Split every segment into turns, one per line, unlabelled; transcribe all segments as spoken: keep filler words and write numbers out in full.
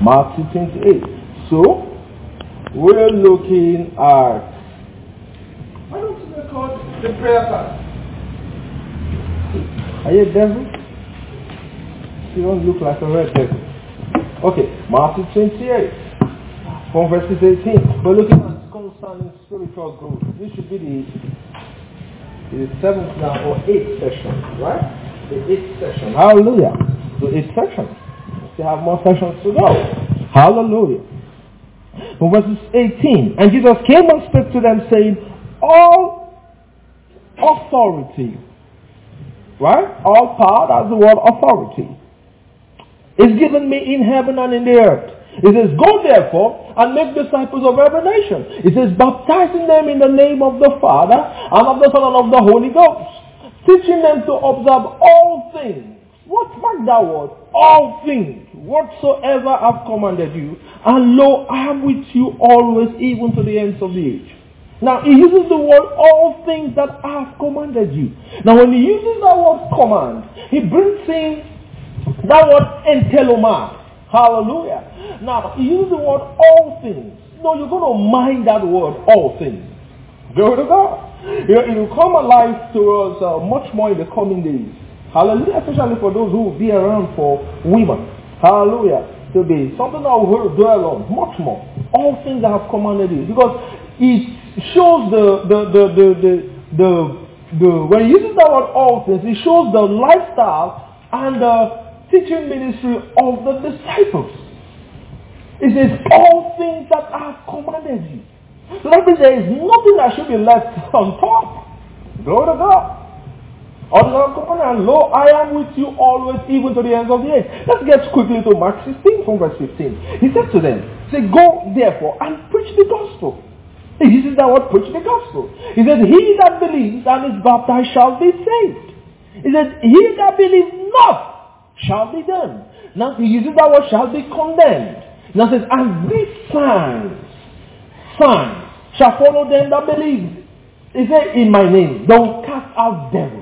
Matthew twenty-eight. So, we're looking at, why don't you record the prayer class? Are you a devil? You don't look like a red devil. Okay, Matthew twenty-eight, from verses eighteen. We're looking at concerning spiritual growth. This should be the, the seventh now, or eighth session, right? The eighth session. Hallelujah. The eighth section. We still have more sessions to go. Hallelujah. From verses eighteen. And Jesus came and spoke to them, saying, all authority, right? All power, that's the word authority, is given me in heaven and in the earth. It says, go therefore and make disciples of every nation. It says, baptizing them in the name of the Father and of the Son and of the Holy Ghost, teaching them to observe all things. What mark that word? All things, whatsoever I've commanded you. And lo, I am with you always, even to the ends of the age. Now, he uses the word all things that I have commanded you. Now, when he uses that word command, he brings in that word entelomai. Hallelujah. Now, he uses the word all things. No, you're going to mind that word, all things. Glory to God. You know, it will come alive to us uh, much more in the coming days. Hallelujah. Especially for those who will be around for women. Hallelujah. To be something that will dwell on much more. All things I have commanded you. Because it shows the, the, the, the, the, the, the when he uses that word all things, it shows the lifestyle and the teaching ministry of the disciples. It says, all things that I have commanded you. So that means there is nothing that should be left on top. Glory to God. And lo, I am with you always, even to the ends of the age. Let's get quickly to Mark sixteen from verse fifteen. He said to them, say, go therefore and preach the gospel. He uses that word, preach the gospel. He said, he that believes and is baptized shall be saved. He said, he that believes not shall be damned. Now he uses that word, shall be condemned. Now says, and these signs, signs, shall follow them that believe. He said, in my name, they will cast out devils.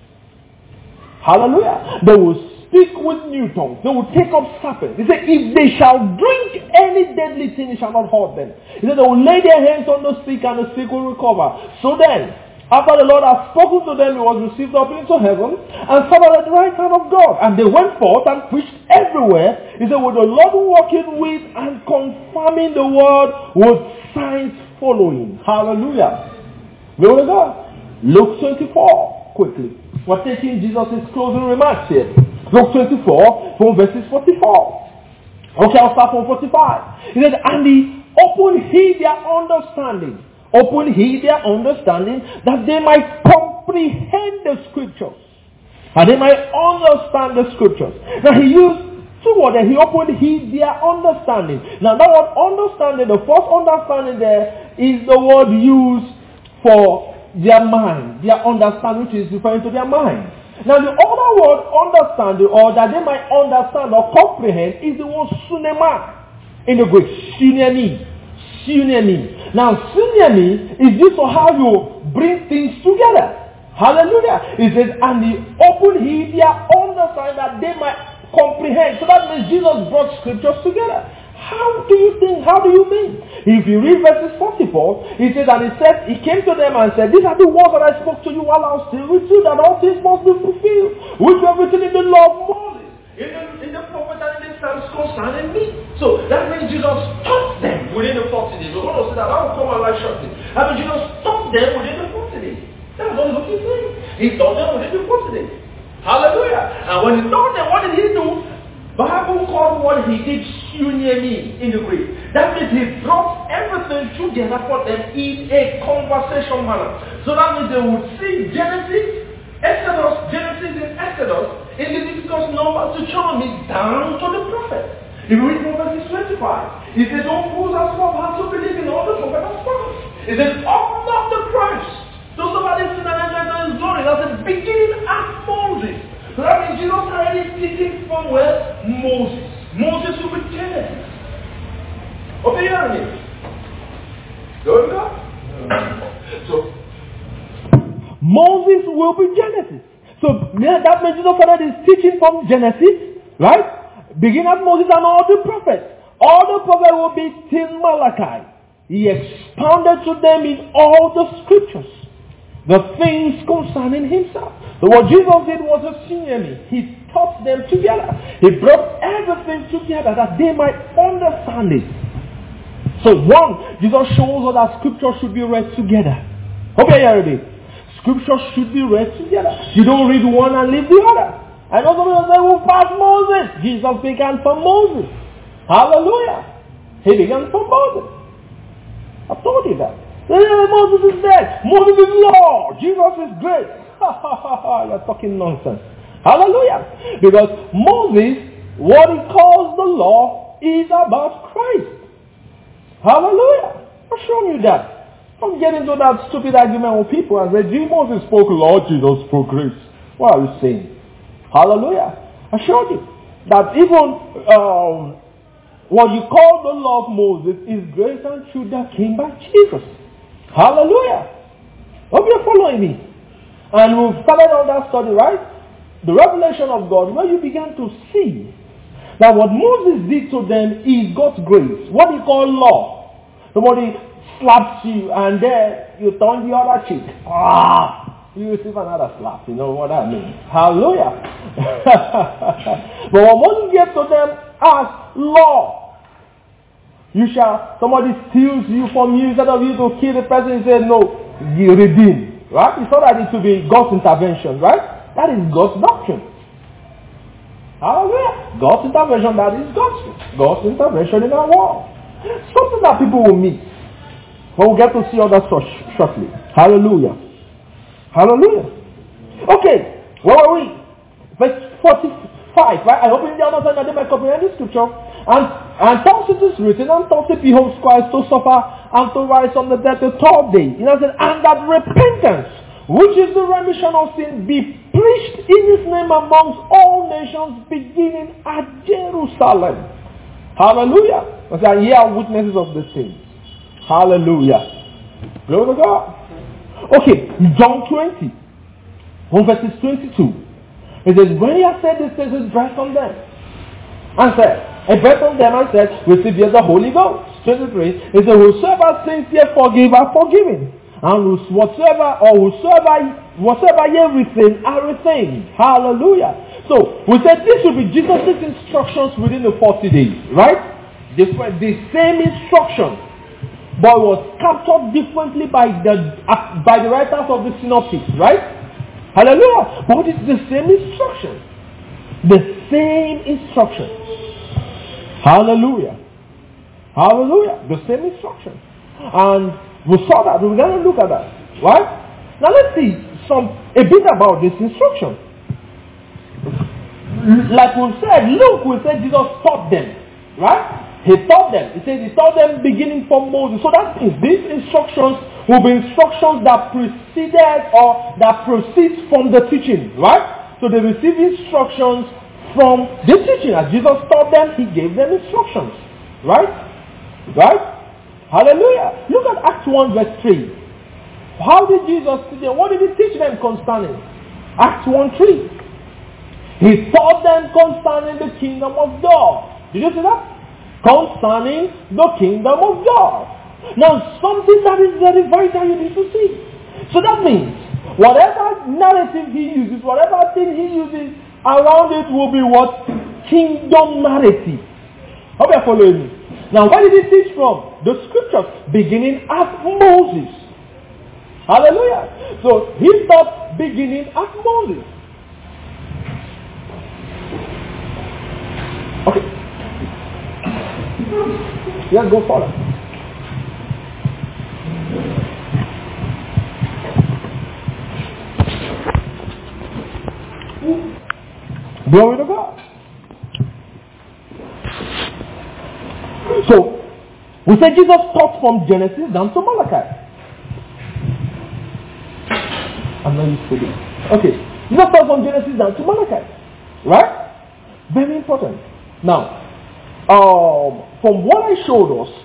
Hallelujah. They will speak with new tongues. They will take up serpents. He said, if they shall drink any deadly thing, it shall not hurt them. He said, they will lay their hands on the sick and the sick will recover. So then, after the Lord had spoken to them, he was received up into heaven and sat at the right hand of God. And they went forth and preached everywhere. He said, with the Lord working with and confirming the word with signs following. Hallelujah. Glory to God. Luke twenty-four, quickly. We're taking Jesus' closing remarks here. Luke twenty-four from verses forty-four. Okay, I'll start from forty-five. He said, and he opened he their understanding. Open he their understanding that they might comprehend the scriptures. And they might understand the scriptures. Now he used two words there. He opened he their understanding. Now that word understanding, the first understanding there is the word used for their mind. Their understanding, which is referring to their mind. Now the other word understanding, or that they might understand or comprehend, is the word sunema in the Greek. Synonym. Synonym. Now, synonym is used for how you bring things together. Hallelujah. It says, and he opened he their understanding that they might comprehend. So that means Jesus brought scriptures together. How do you think? How do you mean? If you read verses forty-four, he says, and he said, he came to them and said, these are the words that I spoke to you while I was still with you, that all things must be fulfilled, which were written in the law of Moses, in the, in the prophet and in the Psalms concerning me. So that means Jesus taught them within the forty days. We're going to see that. I will come alive shortly. I mean, Jesus taught them within the forty days. That's what he's saying. He taught them within the forty days. Hallelujah. And when he taught them, what did he do? Bible called what he did synonym in the Greek. That means he brought everything together for them in a conversation manner. So that means they would see Genesis, Exodus, Genesis in Exodus, in Leviticus, Numbers, Deuteronomy, down to the prophet. If you read from verse twenty-five, it says, don't fools as well have to believe in all the prophet has promised. It says, up not the Christ. So somebody sin and enter his glory. That's the beginning at Moses. So that means Jesus already speaking from where? Moses. Moses will be Genesis. Okay, you hear me? Good enough? So, Moses will be Genesis. So that means Jesus already is teaching from Genesis, right? Begin at Moses and all the prophets. All the prophet will be till Malachi. He expounded to them in all the scriptures the things concerning himself. So what Jesus did was a synonym. He taught them together. He brought everything together that they might understand it. So one, Jesus shows us that scripture should be read together. Hope you're hearing it. Scripture should be read together. You don't read one and leave the other. I know some people say, who passed Moses? Jesus began from Moses. Hallelujah. He began from Moses. I've told you that. Moses is dead. Moses is Lord. Jesus is great. You're talking nonsense. Hallelujah. Because Moses, what he calls the law, is about Christ. Hallelujah. I've shown you that. Don't get into that stupid argument with people and say, Jesus Moses spoke law, Jesus spoke grace. What are you saying? Hallelujah. I showed you that even um, what you call the law of Moses is grace and truth that came by Jesus. Hallelujah. Hope you're following me. And we've started on that study, right? The revelation of God, where you began to see that what Moses did to them is God's grace. What he called law. Somebody slaps you and then you turn the other cheek. Ah, you receive another slap. You know what I mean? Hallelujah. But what Moses gave to them as law. You shall, somebody steals you from you, instead of you to kill the person, you say, no, you redeem. Right? It's not that it should be God's intervention, right? That is God's doctrine. Hallelujah. God's intervention, that is God's, God's intervention in our world. Something that people will miss. But we'll get to see all that stuff shortly. Hallelujah. Hallelujah. Okay, where are we? Verse forty-five, right? I hope you understand that they might comprehend the scripture. And, and thus it is written, and thus it behoves Christ to suffer and to rise from the dead the third day. You know, and that repentance, which is the remission of sin, be preached in his name amongst all nations, beginning at Jerusalem. Hallelujah. And here are witnesses of the things. Hallelujah. Glory to God. Okay, John twenty, from verses twenty-two. It says, when he had said these things, he breathed from them. And said, he breathed from them and said, receive ye the Holy Ghost. twenty-three. It says, whosoever sins ye forgive are forgiven. And whatsoever, or whosoever, whatsoever ye retain are retained. Hallelujah. So, we said this will be Jesus' instructions within the forty days. Right? This were the same instructions, but it was captured differently by the uh, by the writers of the synoptics, right? Hallelujah. But it's the same instruction. The same instruction. Hallelujah. Hallelujah. The same instruction. And we saw that. We're going to look at that. Right? Now let's see some a bit about this instruction. Like we said, look, we said Jesus taught them. Right? He taught them. He said he taught them beginning from Moses. So that means these instructions will be instructions that preceded or that proceeds from the teaching. Right? So they receive instructions from the teaching. As Jesus taught them, he gave them instructions. Right? Right? Hallelujah. Look at Acts one verse three. How did Jesus teach them? What did he teach them concerning? Acts one three. He taught them concerning the kingdom of God. Did you see that? Concerning the kingdom of God. Now, something that is very vital you need to see. So that means, whatever narrative he uses, whatever thing he uses around it will be what? Kingdom narrative. Hope you're following me. Now, where did he teach from? The scriptures, beginning at Moses. Hallelujah. So, he taught beginning at Moses. Okay. Let's go further. Glory to God. So, we said Jesus taught from Genesis down to Malachi. I'm not used to this. Okay. Jesus taught from Genesis down to Malachi. Right? Very important. Now, um, from what I showed us,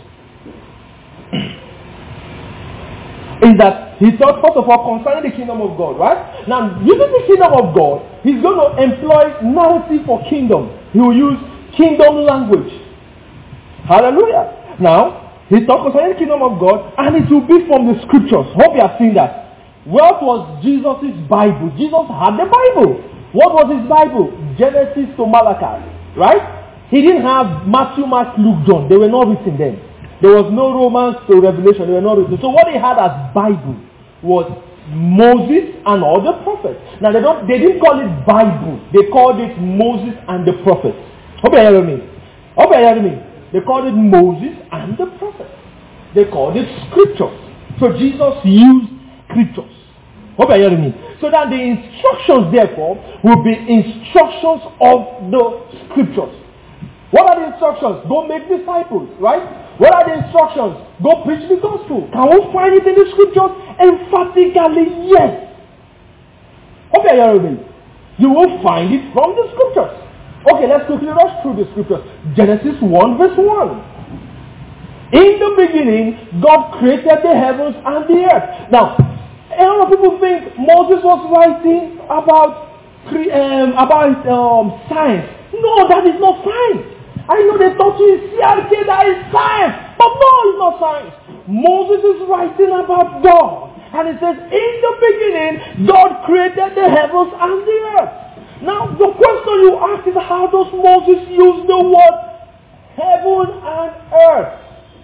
is that he taught first of all concerning the kingdom of God, right? Now, using the kingdom of God, he's going to employ narrative for kingdom. He will use kingdom language. Hallelujah. Now, he talks concerning the kingdom of God, and it will be from the scriptures. Hope you have seen that. What was Jesus' Bible? Jesus had the Bible. What was his Bible? Genesis to Malachi. Right? He didn't have Matthew, Mark, Luke, John. They were not written then. There was no Romans to Revelation. They were not written. So what he had as Bible was Moses and all the prophets. Now they don't they didn't call it Bible. They called it Moses and the prophets. Hope you hear me. Hope you hear me. They called it Moses and the prophets. They called it scriptures. So Jesus used scriptures. Hope you hear me. So that the instructions therefore will be instructions of the scriptures. What are the instructions? Go make disciples, right? What are the instructions? Go preach the gospel. Can we find it in the scriptures? Emphatically, yes. Okay, you You will find it from the scriptures. Okay, let's quickly rush through the scriptures. Genesis one verse one. In the beginning, God created the heavens and the earth. Now, a lot of people think Moses was writing about, um, about um, science. No, that is not science. I know they taught you in C R K that is science. But no, it's not science. Moses is writing about God. And it says, in the beginning, God created the heavens and the earth. Now, the question you ask is, how does Moses use the word heaven and earth?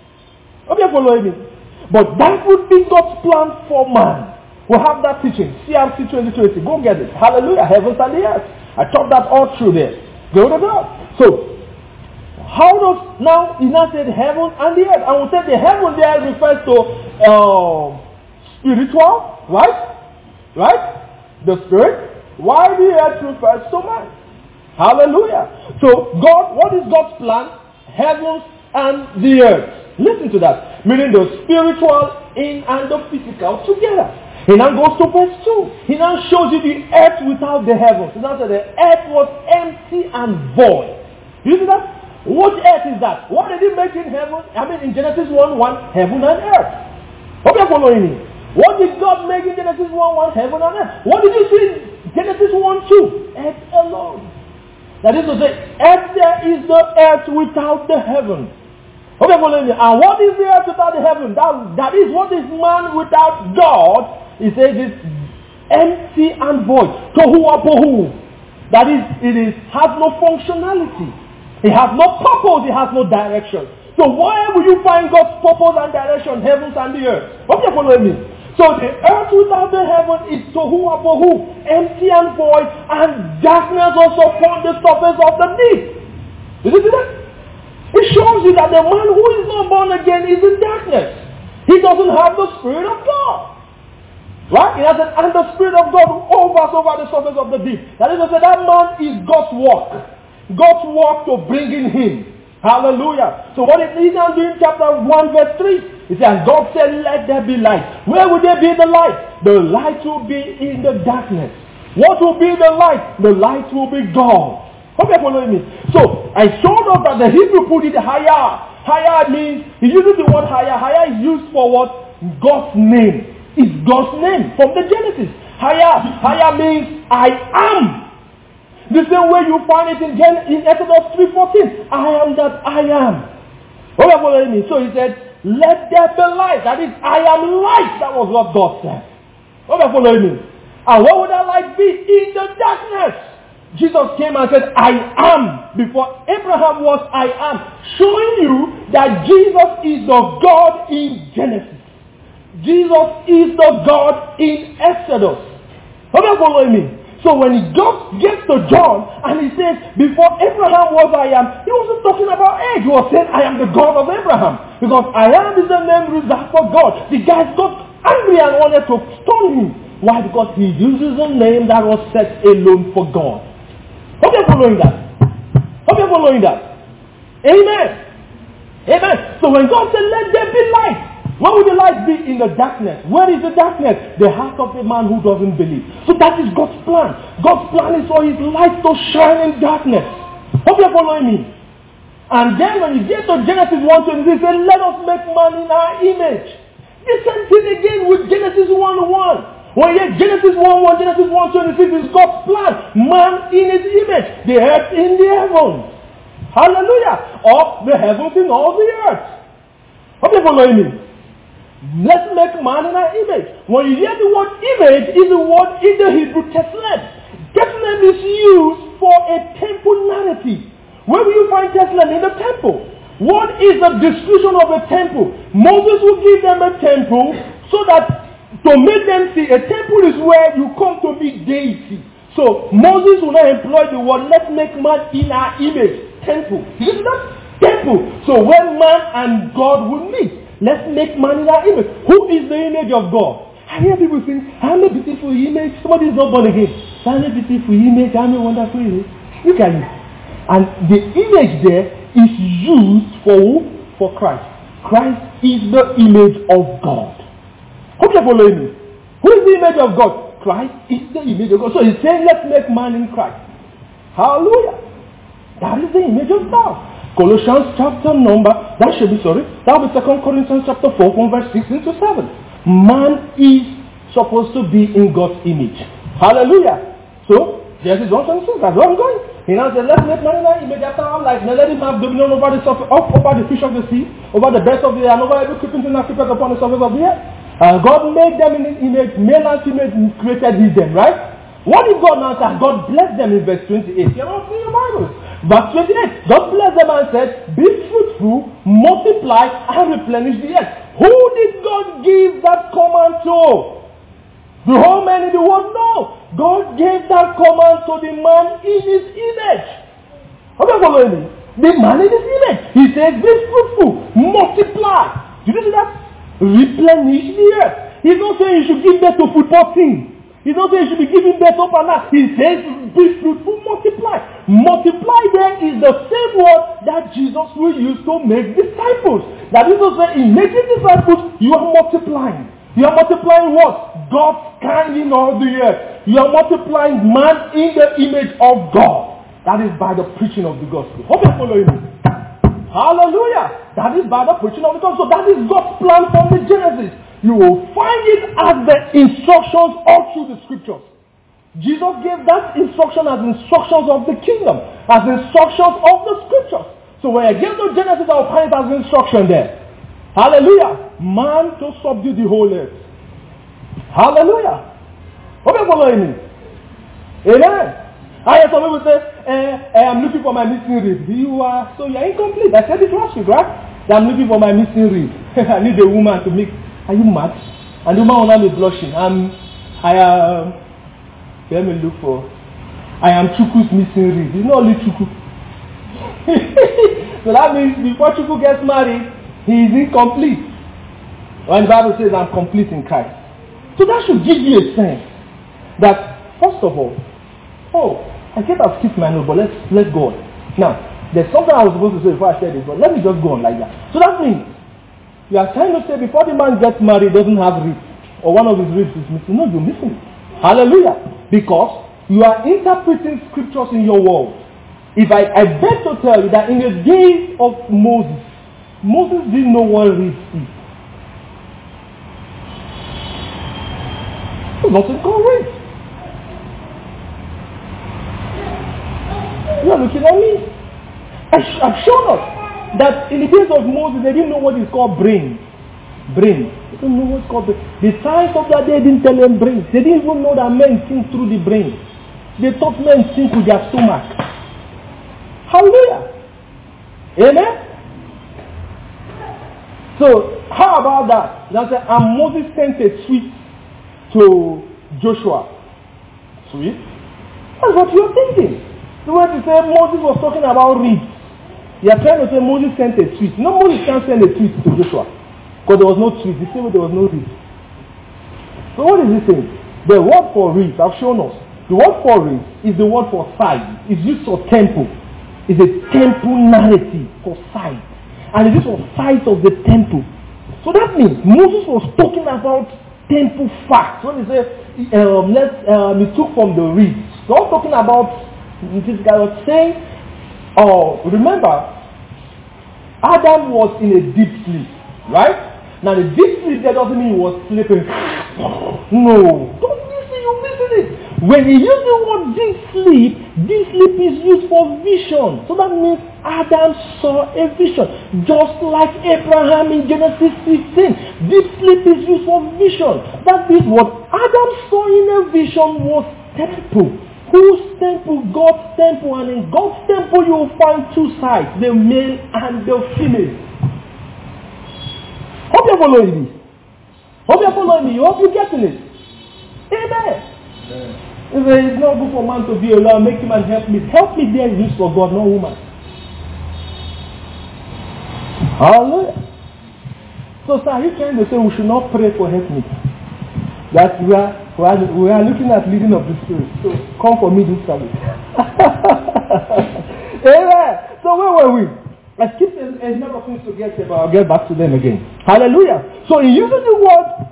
Okay, following me. But that would be God's plan for man. We'll have that teaching. C R C twenty twenty. Go get it. Hallelujah. Heavens and the earth. I taught that all through there. Go to God. So, how does, now, he now said heaven and the earth. And we said the heaven there refers to uh, spiritual, right? Right? The spirit. While the earth refers to man. Hallelujah. So, God, what is God's plan? Heavens and the earth. Listen to that. Meaning the spiritual in and the physical together. He now goes to verse two. He now shows you the earth without the heavens. He now said the earth was empty and void. You see that? What earth is that? What did he make in heaven? I mean in Genesis one one, heaven and earth. Hope you're following me. What did God make in Genesis one one, heaven and earth? What did you see in Genesis one two? Earth alone. That is to say, earth there is the earth without the heaven. Hope you're following me. And what is the earth without the heaven? That, that is what is man without God. He says it's empty and void. Tohu abohu. That is, it is has no functionality. It has no purpose. It has no direction. So where will you find God's purpose and direction? Heavens and the earth. Hope you're following me. So the earth without the heaven is tohu abohu, empty and void, and darkness also upon the surface of the deep. Did you see that? It shows you that the man who is not born again is in darkness. He doesn't have the Spirit of God. Right? It has an, and the Spirit of God hovers over the surface of the deep. That is to say, that man is God's work. God's work to bring in him. Hallelujah. So what it is now in chapter one verse three. It says, God said, let there be light. Where will there be the light? The light will be in the darkness. What will be the light? The light will be God. Hope you're following me. So, I showed us that the Hebrew put it higher. Higher means, he uses the word higher. Higher is used for what? God's name. It's God's name from the Genesis. Higher. Higher means, I am. The same way you find it in, Gen- in Exodus three fourteen. I am that I am. Hope you're following me. So he said, let there be light. That is, I am light. That was what God said. Hope you're following me. And what would that light be? In the darkness. Jesus came and said, I am. Before Abraham was, I am. Showing you that Jesus is the God in Genesis. Jesus is the God in Exodus. Are you following me? So when he got, gets to John and he says, before Abraham was, I am, he wasn't talking about age. He was saying, I am the God of Abraham. Because I am is the name reserved for God. The guys got angry and wanted to stone him. Why? Because he uses a name that was set alone for God. Hope you're following that. Hope you're following that. Amen. Amen. So when God said, let there be light, where would the light be? In the darkness. Where is the darkness? The heart of a man who doesn't believe. So that is God's plan. God's plan is for his light to shine in darkness. Hope you're following me. And then when you get to Genesis one twenty-six, he said, let us make man in our image. The same thing again with Genesis one one. When you get Genesis one one, Genesis one twenty-six is God's plan. Man in his image. The earth in the heavens. Hallelujah. Of the heavens and all the earth. How people following me? Let's make man in our image. When you hear the word image, is the word in the Hebrew Tselem. Tselem is used for a temple narrative. Where will you find Tselem? In the temple. What is the description of a temple? Moses will give them a temple so that to make them see a temple is where you come to meet deity. So Moses will not employ the word, let's make man in our image. Temple. This is not temple. So when man and God will meet, let's make man in our image. Who is the image of God? I hear people saying, I'm a beautiful image. Somebody is not born again. I'm a beautiful image. I'm a wonderful image. Look at it. And the image there is used for who? For Christ. Christ is the image of God. Hope you're following me. Who is the image of God? Christ is the image of God. So he's saying, let's make man in Christ. Hallelujah. That is the image of God. Colossians chapter number, that should be, sorry, that will be Second Corinthians chapter four from verse six into seven. Man is supposed to be in God's image. Hallelujah. So, Genesis one twenty-six, that's where I'm going. He now said, let's make man in our image after our life. Now let him have dominion over the surface, over the fish of the sea, over the birds of the air, and over every creeping thing that creepeth upon the surface of the earth. And God made them in his image, male and female created he them, right? What did God now say? God blessed them in verse twenty-eight. You're not seeing your Bibles. Verse twenty-eight, God blessed them and said, be fruitful, multiply, and replenish the earth. Who did God give that command to? The whole man in the world? No. God gave that command to the man in his image. How are you following me? The man in his image. He says, be fruitful, multiply. Did you see that? Replenish the earth. He's not saying you should give birth to football team. He's not saying you should be giving birth up and that. He says, be fruitful, multiply. Multiply there is the same word that Jesus will use to make disciples. That is to say, in making disciples, you are multiplying. You are multiplying what? God's kind in all the earth. You are multiplying man in the image of God. That is by the preaching of the gospel. Hope you're following me. Hallelujah. That is by the preaching of the gospel. So that is God's plan from the Genesis. You will find it as the instructions all through the scriptures. Jesus gave that instruction as instructions of the kingdom, as instructions of the scriptures. So when I get to Genesis, I will find it as instruction there. Hallelujah. Man to subdue the whole earth. Hallelujah. Hope you're following me. Amen. I hear some people say, eh, eh, I'm looking for my missing rib. You are, so you're incomplete. I said it last week, right? That I'm looking for my missing rib. I need a woman to make. Are you mad? And the woman will not be blushing. I'm, I am, let me look for, I am Chuku's missing rib. It's not only Chuku. So that means before Chuku gets married, he is incomplete. When the Bible says I'm complete in Christ. So that should give you a sense that, first of all, oh, I can't have skipped my note, but let's, let's go on. Now, there's something I was supposed to say before I said this, but let me just go on like that. So that means, you are trying to say before the man gets married, he doesn't have ribs, or one of his ribs is missing. No, you're missing it. Hallelujah. Because you are interpreting scriptures in your world. If I, I beg to tell you that in the days of Moses, Moses didn't know what ribs is. There's nothing called ribs. You are looking at me. I sh- I've shown us that in the days of Moses, they didn't know what is called brain. Brain. They didn't know what's called brain. The science of that day didn't tell them brain. They didn't even know that men think through the brain. They thought men think with their stomach. Hallelujah. Amen? So, how about that? That's it. And Moses sent a sweet to Joshua. Sweet? That's what you're thinking. The way to say Moses was talking about ribs. You are trying to say Moses sent a tweet. No, Moses can't send a tweet to Joshua. Because there was no tweet. The same way there was no ribs. So what is he saying? The word for ribs, I've shown us. The word for ribs is the word for side. It's used for temple. It's a temple narrative for side. And it's used for sides of the temple. So that means Moses was talking about temple facts. When he said, um, let's, um, he took from the ribs. So I'm talking about, this guy was saying, oh, remember, Adam was in a deep sleep, right? Now the deep sleep there doesn't mean he was sleeping. No, don't listen, you're missing it. When he used the word deep sleep, deep sleep is used for vision. So that means Adam saw a vision. Just like Abraham in Genesis fifteen. Deep sleep is used for vision. That means what Adam saw in a vision was temple. Whose temple? God's temple. And in God's temple you will find two sides. The male and the female. Hope you're following this. Hope you're following me. Hope you're getting it. Amen. Amen. It's not good for man to be alone. Make him and help me. Help me there is used for God, not woman. Hallelujah. So, sir, are you trying to say we should not pray for help me? That we are, we are, we are looking at leading of the Spirit. So, come for me this service. Amen. So, where were we? Let's keep a, a number of things to get about. I'll get back to them again. Hallelujah. So, he uses the word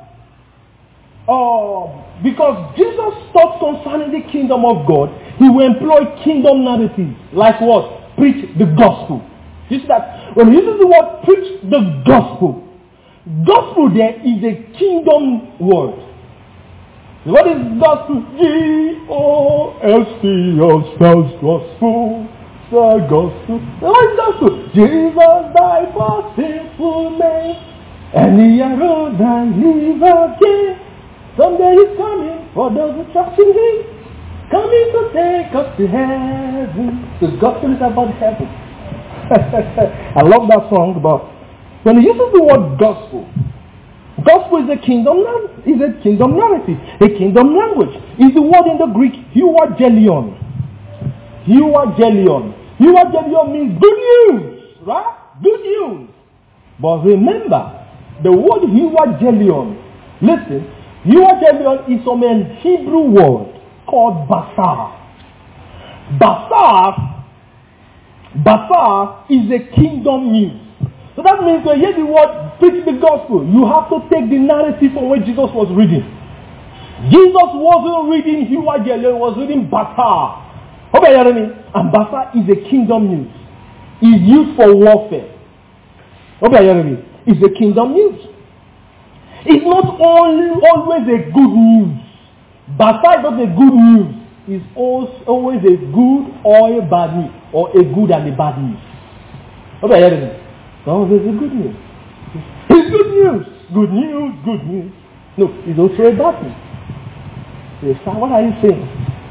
Oh, because Jesus taught concerning the kingdom of God, he will employ kingdom narratives. Like what? Preach the gospel. You see that? When he uses the word preach the gospel, gospel there is a kingdom word. What is gospel? G O S P L spells gospel. The gospel. What is gospel? Jesus died for sinful men, and he arose and live again. Someday he's coming for those who trust in him, coming to take us to heaven. The gospel is about heaven. I love that song, but when he uses the word gospel, gospel is a kingdom is a kingdom narrative, a kingdom language. Is the word in the Greek euangelion. Euangelion. Euangelion means good news, right? Good news. But remember, the word euangelion, listen, euangelion is from a Hebrew word called basar. Basar, basar is a kingdom news. So that means when you hear the word preach the gospel, you have to take the narrative from where Jesus was reading. Jesus wasn't reading euangelion, he was reading basar. Hope you hear me? And basar is a kingdom news. It's used for warfare. Hope you hear me? It's a kingdom news. It's not only always a good news. Basar is not a good news. It's always a good or a bad news. Or a good and a bad news. Hope you hear me? No, there's a good news. It's good news. Good news, good news. No, it's also a bad news. Yes, what are you saying?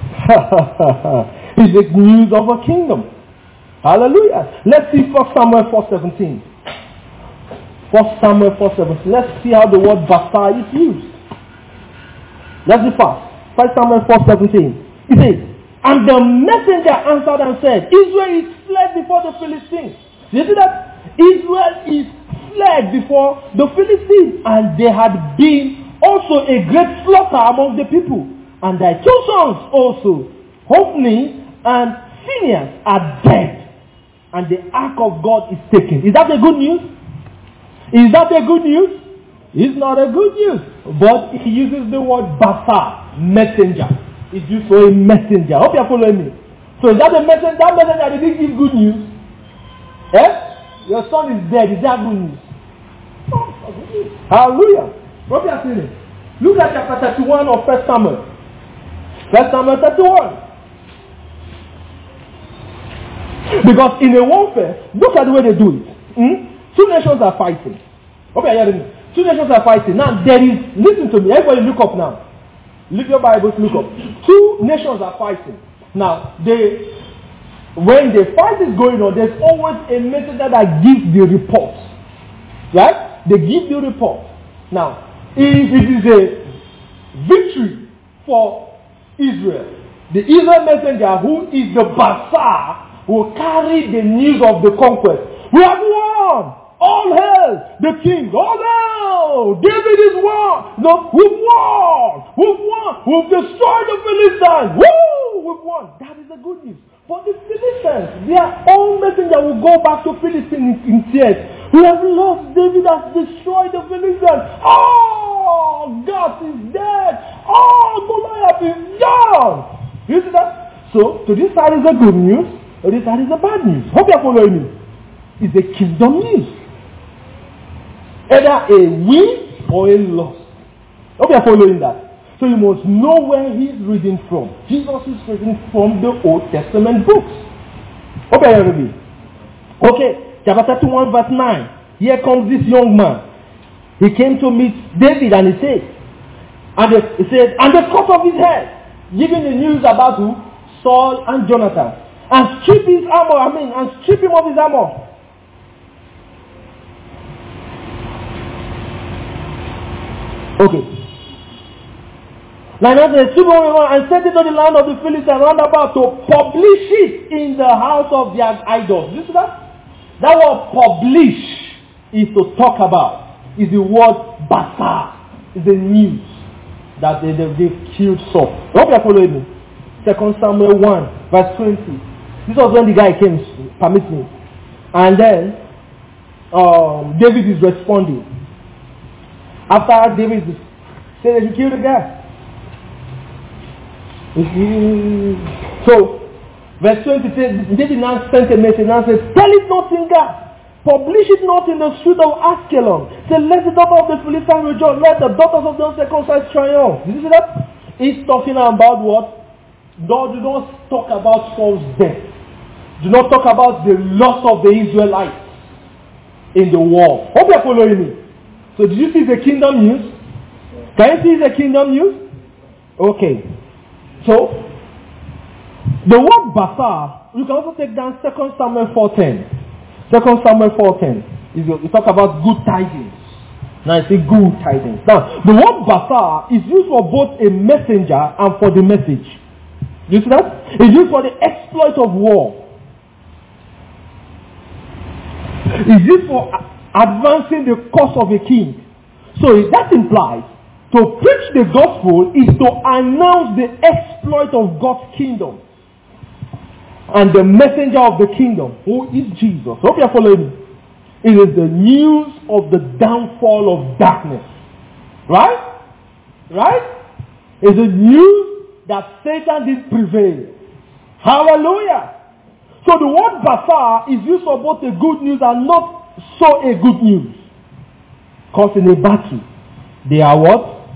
It's the news of a kingdom. Hallelujah. Let's see First Samuel four seventeen. First Samuel four seventeen. Let's see how the word basar is used. Let's be fast. First Samuel four seventeen. He says, and the messenger answered and said, Israel is fled before the Philistines. You see that? Israel is fled before the Philistines, and there had been also a great slaughter among the people. And thy two sons also, Hophni and Phinehas, are dead, and the ark of God is taken. Is that a good news? Is that a good news? It's not a good news. But he uses the word basar, messenger. It's used for a messenger. I hope you're following me. So is that a messenger? That messenger didn't give good news. Eh? Your son is dead. Is that good news? Oh, hallelujah. What are you saying? Look at chapter thirty-one of First Samuel. First Samuel thirty-one. Because in a warfare, look at the way they do it. Hmm? Two nations are fighting. Okay, are you hearing me? Two nations are fighting. Now there is, listen to me, everybody look up now. Leave your Bibles, look up. Two nations are fighting. Now, they, when the fight is going on, there's always a messenger that gives the report. Right? They give the report. Now, if it is a victory for Israel, the Israel messenger, who is the basar, will carry the news of the conquest. We have won! All hail the king! All hail! David is won! No, we've won! We've won! We've destroyed the Philistines! Woo! We've won! That is the good news. But the Philistines, their own messenger will go back to Philistines in, in tears. We have lost. David has destroyed the Philistines. Oh, God is dead. Oh, Goliath is gone. You see that? So, to this side is the good news, to this side is the bad news. Hope you are following me. It's the kingdom news. Either a win or a loss. Hope you are following that. So you must know where he's reading from. Jesus is reading from the Old Testament books. Okay, everybody. Okay, chapter thirty-one, verse nine. Here comes this young man. He came to meet David, and he said, and the, he said, and they cut off his head, giving the news about who? Saul and Jonathan. And strip his armor, I mean, and strip him of his armor. Okay. Like that, they strip him and sent it to the land of the Philistines round about to publish it in the house of their idols. You see that? That word publish is to talk about. Is the word basar. Is the news that they, they, they killed Saul. I hope you are following me. Second Samuel one, verse twenty. This was when the guy came, permit me. And then, um, David is responding. After David said that he killed the guy. So, verse twenty says, David now sent a message and said, tell it not in Gath. Publish it not in the street of Askelon. Say, let the daughter of the Philistines rejoice. Let the daughters of the uncircumcised triumph. Did you see that? He's talking about what? God, do not talk about Saul's death. Do not talk about the loss of the Israelites in the war. Hope you are following me. So did you see the kingdom news? Can you see the kingdom news? Okay. So, the word basar, you can also take down Second Samuel four ten. Second Samuel four ten. You talk about good tidings. Now I say good tidings. Now, the word basar is used for both a messenger and for the message. You see that? It's used for the exploit of war. It's used for advancing the cause of a king. So that implies to preach the gospel is to announce the exploit of God's kingdom. And the messenger of the kingdom, who is Jesus. Hope you are following me. It is the news of the downfall of darkness. Right? Right? It's the news that Satan did prevail. Hallelujah. So the word basar is used for both the good news and not so a good news. Because in a battle, they are what?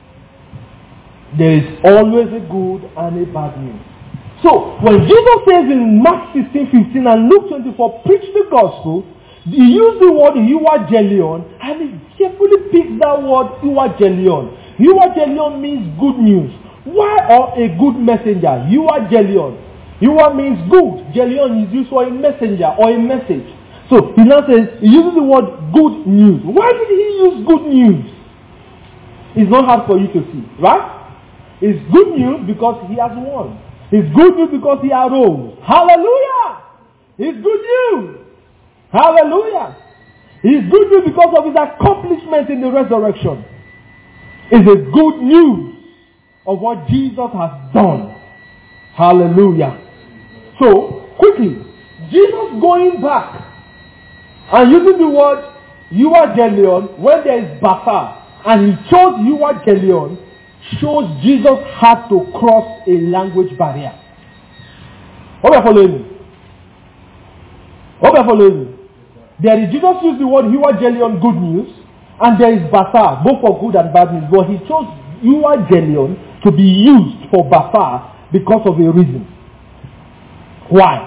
There is always a good and a bad news. So when Jesus says in Mark sixteen fifteen and Luke twenty-four, preach the gospel, he used the word euangelion, and he carefully picks that word euangelion. Euangelion means good news. Why or a good messenger? Euangelion. Eua means good. Gelion is used for a messenger or a message. So he now says, he uses the word good news. Why did he use good news? It's not hard for you to see, right? It's good news because he has won. It's good news because he arose. Hallelujah! It's good news. Hallelujah! It's good news because of his accomplishment in the resurrection. It's a good news of what Jesus has done. Hallelujah. So, quickly, Jesus going back and using the word euangelion when there is basar, and he chose euangelion, shows Jesus had to cross a language barrier. Hope you are following me. Hope you are following me. There is, Jesus used the word euangelion, good news, and there is basar, both for good and bad news, but he chose euangelion to be used for basar because of a reason. Why?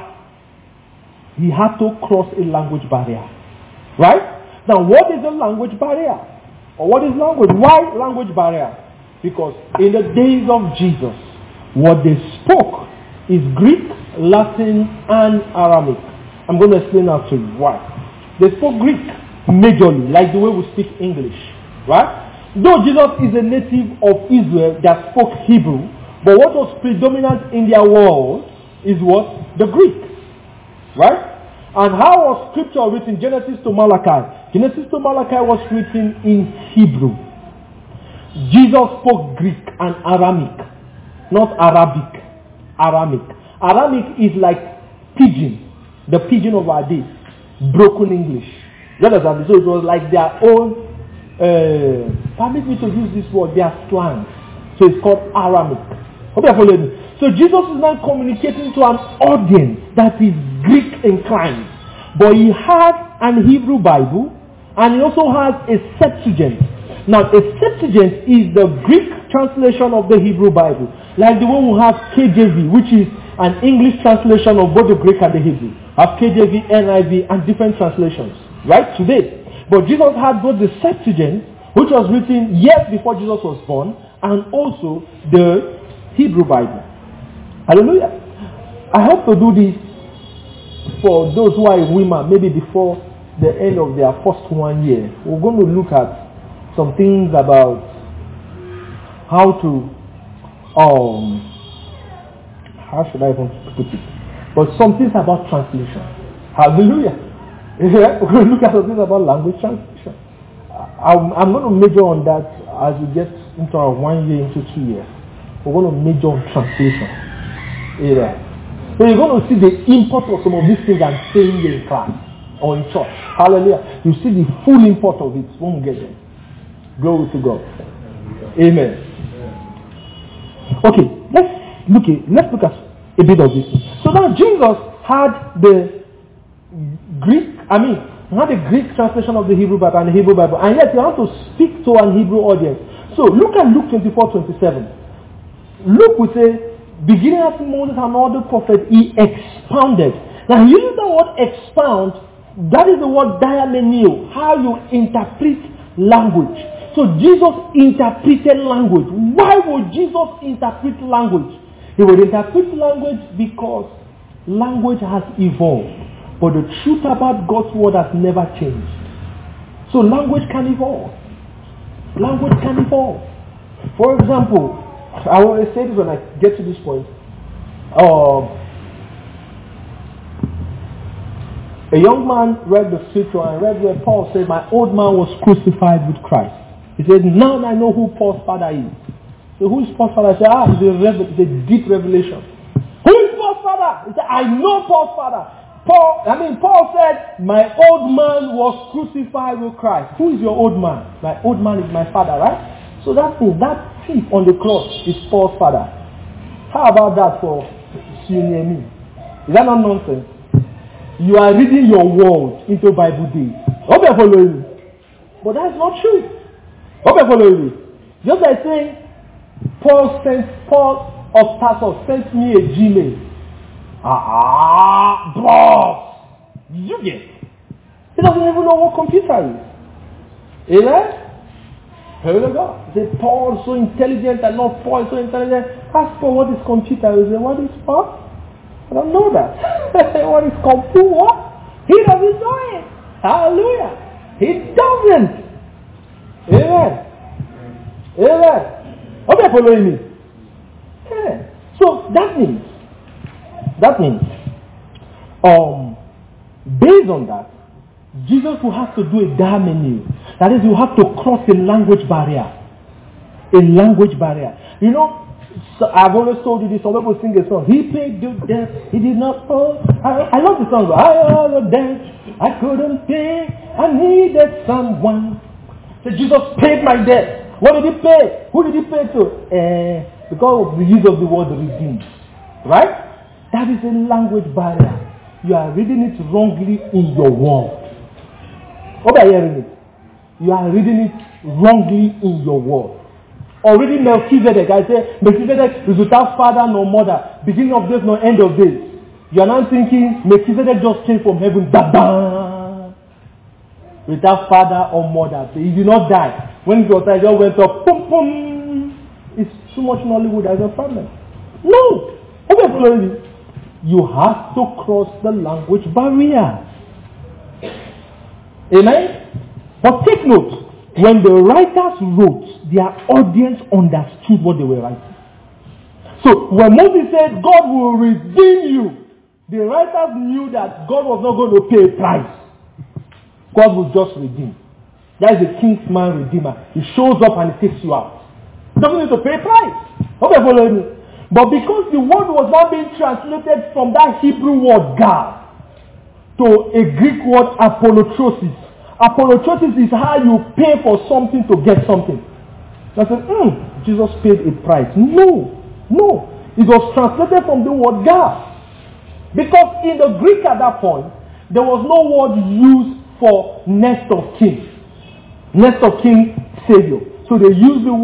He had to cross a language barrier. Right? Now, what is a language barrier? Or what is language? Why language barrier? Because in the days of Jesus, what they spoke is Greek, Latin, and Aramaic. I'm going to explain that to you. Why? They spoke Greek majorly, like the way we speak English. Right? Though Jesus is a native of Israel that spoke Hebrew, but what was predominant in their world is what? The Greek. Right? And how was scripture written? Genesis to Malachi. Genesis to Malachi was written in Hebrew. Jesus spoke Greek and Aramaic. Not Arabic. Aramaic. Aramaic is like pidgin. The pidgin of our day. Broken English. You understand? So it was like their own, uh, permit me to use this word, their slang. So it's called Aramaic. Hope you are following me. So Jesus is now communicating to an audience that is Greek inclined. But he has an Hebrew Bible and he also has a Septuagint. Now a Septuagint is the Greek translation of the Hebrew Bible. Like the one we have K J V, which is an English translation of both the Greek and the Hebrew. Have K J V, N I V, and different translations. Right? Today. But Jesus had both the Septuagint, which was written years before Jesus was born, and also the Hebrew Bible. Hallelujah. I hope to do this for those who are in women, maybe before the end of their first one year. We're going to look at some things about how to, um, how should I even put it? But some things about translation. Hallelujah. We're going to look at some things about language translation. I'm, I'm going to major on that as we get into our one year, into two years. We're going to major on translation. Yeah. So you're going to see the import of some of these things I'm saying in class or in church. Hallelujah. You see the full import of it when we get there. Glory to God. Amen. Okay, let's look at let's look at a bit of this. So now Jesus had the Greek, I mean, had the Greek translation of the Hebrew Bible and the Hebrew Bible, and yet you have to speak to an Hebrew audience. So look at Luke twenty-four twenty-seven. Luke will say, beginning as Moses and all the prophets, he expounded. Now, he uses the word expound. That is the word diameneo, how you interpret language. So Jesus interpreted language. Why would Jesus interpret language? He would interpret language because language has evolved. But the truth about God's word has never changed. So language can evolve. Language can evolve. For example, I want to say this when I get to this point. Um, a young man read the scripture and read where Paul said, my old man was crucified with Christ. He said, now I know who Paul's father is. So who is Paul's father? I said, ah, it's a, revel- it's a deep revelation. Who is Paul's father? He said, I know Paul's father. Paul, I mean, Paul said, my old man was crucified with Christ. Who is your old man? My old man is my father, right? So that means that thief on the cross is Paul's father. How about that for you and me? Is that not nonsense? You are reading your world into Bible days. Hope you're following me. But that's not true. Hope you're following me. Just like saying, Paul sent, Paul of Tarsus sent me a Gmail. Ah, boss. You get. He doesn't even know what computer is. Amen? Praise the God. He said, Paul is so intelligent and not Paul is so intelligent. Ask Paul what is computer. He said, what is Paul? I don't know that. What is computer? What? He doesn't know it. Hallelujah. He doesn't. Amen. Amen. Hope you're following me. Yeah. So that means, that means, um, based on that, Jesus will have to do a diameneo. That is, you have to cross a language barrier. A language barrier. You know, so I've always told you this. Some people sing a song. He paid the debt. He did not owe. I, I love the song. I owe the debt. I couldn't pay. I needed someone. So Jesus paid my debt. What did he pay? Who did he pay to? Uh, because of the use of the word redeemed. Right? That is a language barrier. You are reading it wrongly in your world. What are you hearing it? You are reading it wrongly in your world. Or reading Melchizedek, I say, Melchizedek is without father nor mother, beginning of days nor end of days. You are now thinking, Melchizedek just came from heaven, ba-ba, without father or mother. So he did not die. When he was there, he just went up, boom, boom. It's too much Nollywood as a problem. No! Okay, you have to cross the language barrier. Amen? But take note, when the writers wrote, their audience understood what they were writing. So when Moses said, God will redeem you, the writers knew that God was not going to pay a price. God will just redeem. That is the kinsman redeemer. He shows up and he takes you out. He doesn't need to pay a price. Okay, follow me. But because the word was now being translated from that Hebrew word God to a Greek word apollotrosis. Apollotrosis is how you pay for something to get something. I said, hmm, Jesus paid a price. No, no. It was translated from the word God. Because in the Greek at that point, there was no word used for next of kin. Next of kin, Savior. So they used the word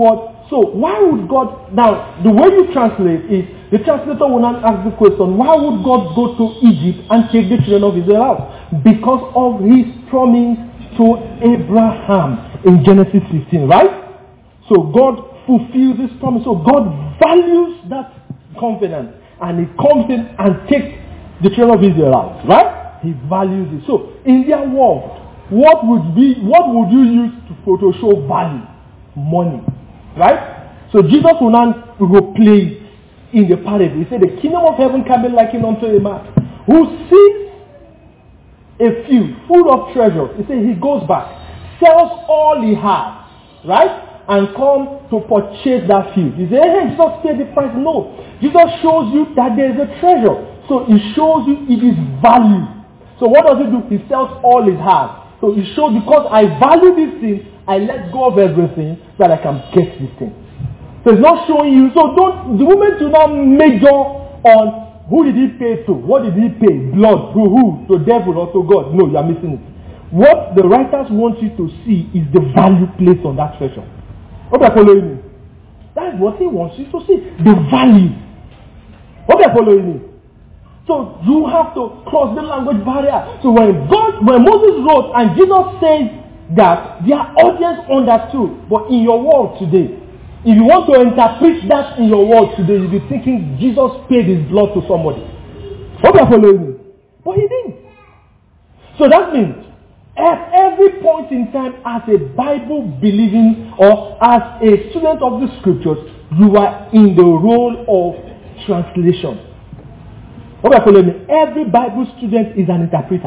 So why would God, now the way you translate is, the translator will not ask the question, why would God go to Egypt and take the children of Israel out? Because of his promise to Abraham in Genesis fifteen, right? So God fulfills his promise. So God values that covenant, and he comes in and takes the children of Israel out, right? He values it. So in their world, what would be, what would you use to, to show value? Money. Right? So Jesus will now replace in the parable. He said, the kingdom of heaven can be likened unto a man who sees a field full of treasures. He said he goes back, sells all he has, right? And come to purchase that field. You say, hey, Jesus paid the price. No. Jesus shows you that there is a treasure. So he shows you it is value. So what does he do? He sells all he has. So he shows, because I value this thing, I let go of everything so that I can get this thing. So it's not showing you. So don't, the moment you now major on who did he pay to, what did he pay, blood, to who, to devil or to God. No, you are missing it. What the writers want you to see is the value placed on that treasure. What are you following me? That's what he wants you to see. The value. What are you following me? So you have to cross the language barrier. So when God, when Moses wrote and Jesus says that their audience understood, but in your world today, if you want to interpret that in your world today, you'll be thinking Jesus paid his blood to somebody. Hope you're following me. But he didn't. So that means at every point in time, as a Bible believing or as a student of the scriptures, you are in the role of translation. Hope you're following me. Every Bible student is an interpreter.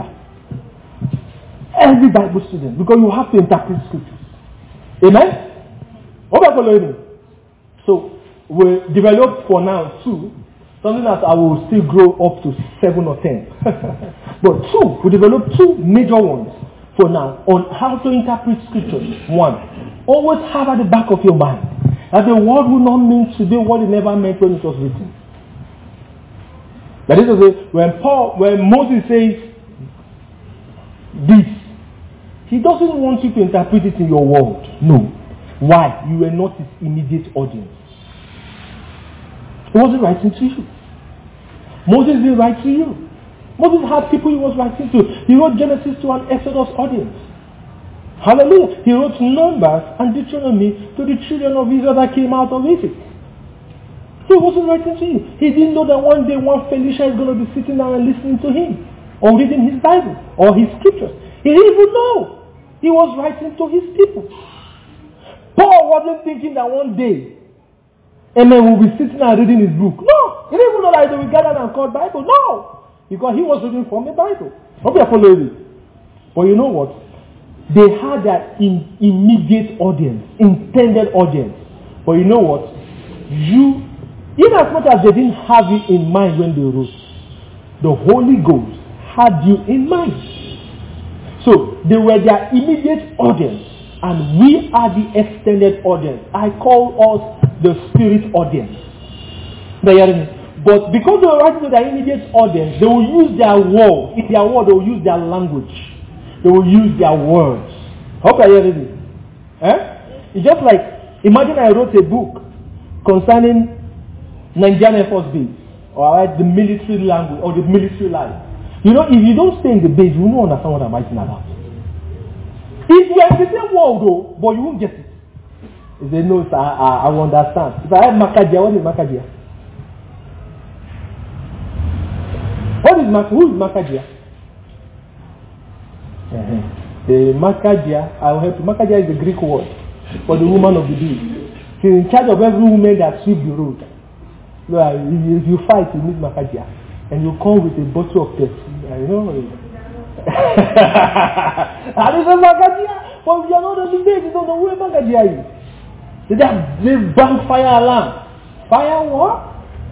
Every Bible student, because you have to interpret scriptures. Amen? What are you following me? So, we developed for now two, something that I will still grow up to seven or ten. But two, we developed two major ones for now on how to interpret scriptures. One, always have at the back of your mind that the word will not mean today what it never meant when it was written. That is to say, when Paul, when Moses says this, he doesn't want you to interpret it in your world. No. Why? You were not his immediate audience. He wasn't writing to you. Moses didn't write to you. Moses had people he was writing to. He wrote Genesis to an Exodus audience. Hallelujah. He wrote Numbers and Deuteronomy to the children of Israel that came out of Egypt. So he wasn't writing to you. He didn't know that one day one Felicia is going to be sitting down and listening to him, or reading his Bible, or his scriptures. He didn't even know. He was writing to his people. Paul wasn't thinking that one day a man will be sitting and reading his book. No. He didn't even know that they will gather and call Bible. No. Because he was reading from the Bible. Hope you're following it. But you know what? They had that in immediate audience, intended audience. But you know what? You, in as much as they didn't have you in mind when they wrote, the Holy Ghost had you in mind. So they were their immediate audience, and we are the extended audience. I call us the spirit audience. But because they were writing to their immediate audience, they will use their word. In their word, they will use their language. They will use their words. Hope I hear it. Eh? It's just like, imagine I wrote a book concerning Nigerian Air Force Base, or right, the military language, or the military life. You know, if you don't stay in the base, you won't understand what I'm writing about. If you are in the same world though, but you won't get it. You say, no, sir, I, I, I will understand. If I have Makadia, what is Makadia? What is Makadia? Who is Makadia? Uh-huh. The Makadia, I will help you. Makadia is the Greek word for the woman of the day. She's in charge of every woman that sweep the road. So, uh, if, if you fight, you need Makadia. And you come with a bottle of Pepsi. I know. And it's a Makadia. But you are not on the base, you don't know where Makadia is. They have this bang fire alarm. Fire what?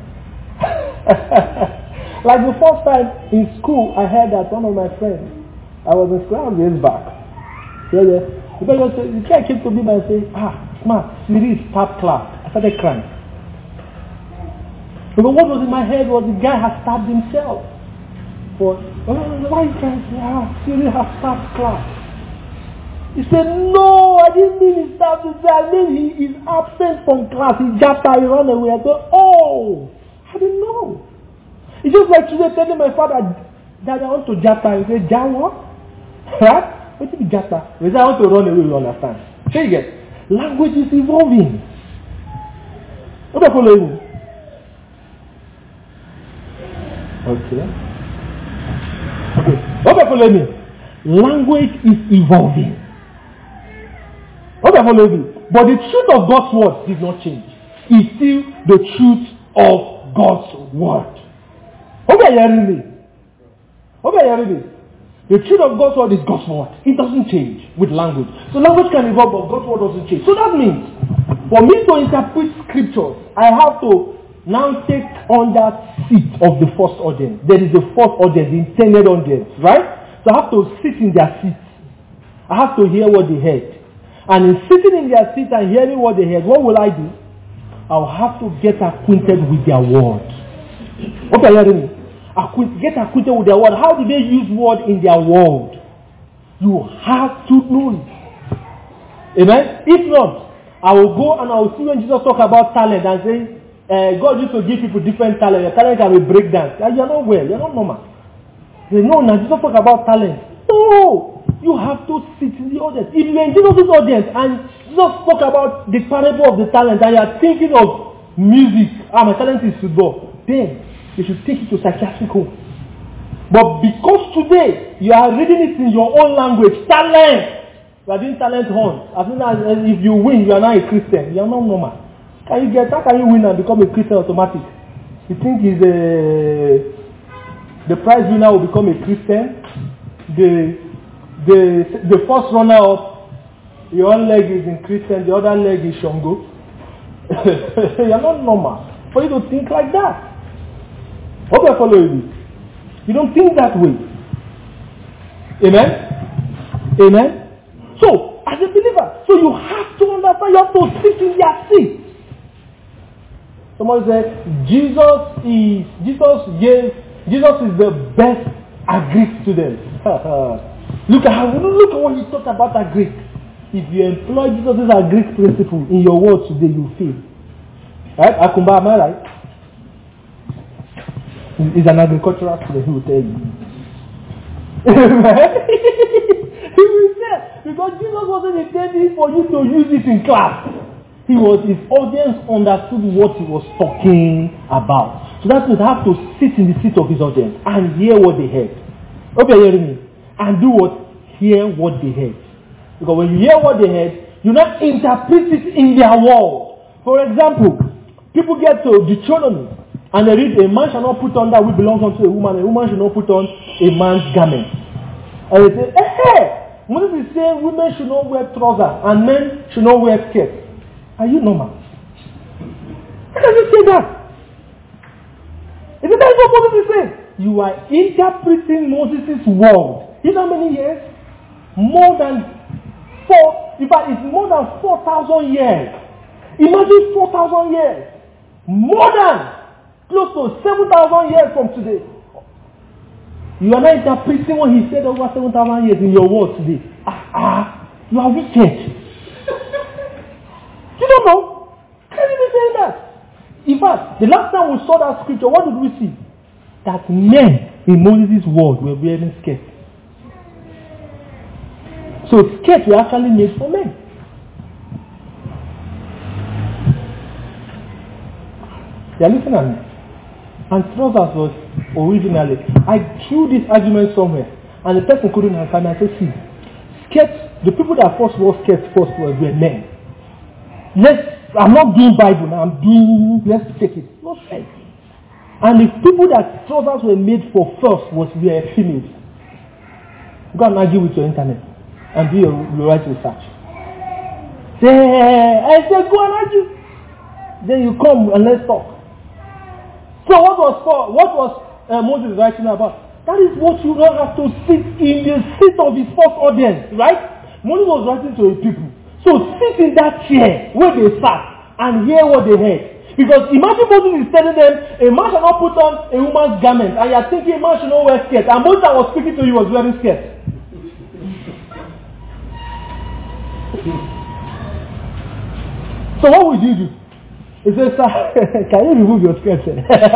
Like the first time in school, I heard that one of my friends, I was in school years back. Yeah, yeah. Because the guy came to me and said, ah, smart, serious, top class. I started crying. But what was in my head was the guy has stabbed himself. For, oh, why you can't say, ah, serious, has stabbed class. He said, no, I didn't mean his staff to say. I mean he is absent from class. He just he ran away. I said, oh, I didn't know. It's just like today telling my father that I want to jata. He said, ja what? Right? What is jata? He said, I want to run away, you understand. So you get, language is evolving. What are you following? Okay. Okay. What are you following? Language is evolving. What are you following? But the truth of God's word did not change. It's still the truth of God's word. Okay, you hearing me? Okay, you hearing me? The truth of God's word is God's word. It doesn't change with language. So language can evolve, but God's word doesn't change. So that means, for me to interpret scriptures, I have to now take on that seat of the first audience. There is the first audience, the intended audience, right? So I have to sit in their seat. I have to hear what they heard. And in sitting in their seat and hearing what they heard, what will I do? I'll have to get acquainted with their word. Okay, you hearing me? Acquaint, get acquainted with their word. How do they use word in their world? You have to know it. Amen? If not, I will go and I will see when Jesus talk about talent and say, uh, God used to give people different talent. Your talent can be breakdance. You are not well. You are not normal. They know now Jesus talk about talent. No! You have to sit in the audience. If you are in Jesus' audience and Jesus spoke about the parable of the talent and you are thinking of music, ah, my talent is football, then you should take it to psychiatric home. But because today you are reading it in your own language, talent, you are doing talent hunt. As soon as if you win, you are now a Christian. You are not normal. Can you get? How can you win and become a Christian automatic? You think is a the prize winner will become a Christian? The the the first runner up, your one leg is in Christian, the other leg is Shango. You are not normal for you to think like that. Hope you are following me. You don't think that way. Amen? Amen? So, as a believer, so you have to understand, you have to sit in their seat. Somebody said, Jesus is, Jesus gave, Jesus is the best Greek student. Look at how, look at what he talked about a Greek. If you employ Jesus' Greek principle in your world today, you fail. Right? Akumba, am I right? He's an agricultural student, he will tell you. He will say, because Jesus wasn't intending for you to use it in class. He was, his audience understood what he was talking about. So that means I have to sit in the seat of his audience and hear what they heard. Okay, hearing me? And do what? Hear what they heard. Because when you hear what they heard, you not interpret it in their world. For example, people get to Deuteronomy and they read, a man shall not put on that which belongs unto a woman, a woman should not put on a man's garment. And they say, hey, hey, Moses is saying women should not wear trousers and men should not wear skirts. Are you normal? How can you say that? Is it that what Moses is saying? You are interpreting Moses' word. You know how many years? More than four, in fact, it's more than four thousand years. Imagine four thousand years. More than close to seven thousand years from today. You are not interpreting what he said over seven thousand years in your world today. Ah, ah, you are wicked. You don't know? Can you be saying that? In fact, the last time we saw that scripture, what did we see? That men in Moses' world were wearing skirts. So skirts were actually made for men. They are listening at me. And trousers was originally, I threw this argument somewhere, and the person couldn't answer me. I said, see, skirts, the people that first wore skirts first were, were men. Let's, I'm not doing Bible now, I'm doing, let's take it. No sense. And the people that trousers were made for first was were females. Go and argue with your internet and do your, your right research. Say, I said, go and argue. Then you come and let's talk. So what was for, what was uh, Moses writing about? That is what you don't have to sit in the seat of his first audience, right? Moses was writing to a people. So sit in that chair where they sat and hear what they heard. Because imagine Moses is telling them, a man shall not put on a woman's garment, and you are thinking a man should not wear skirts. And Moses that was speaking to you was wearing skirts. So what would you do? He says, sir, can you remove your skirt?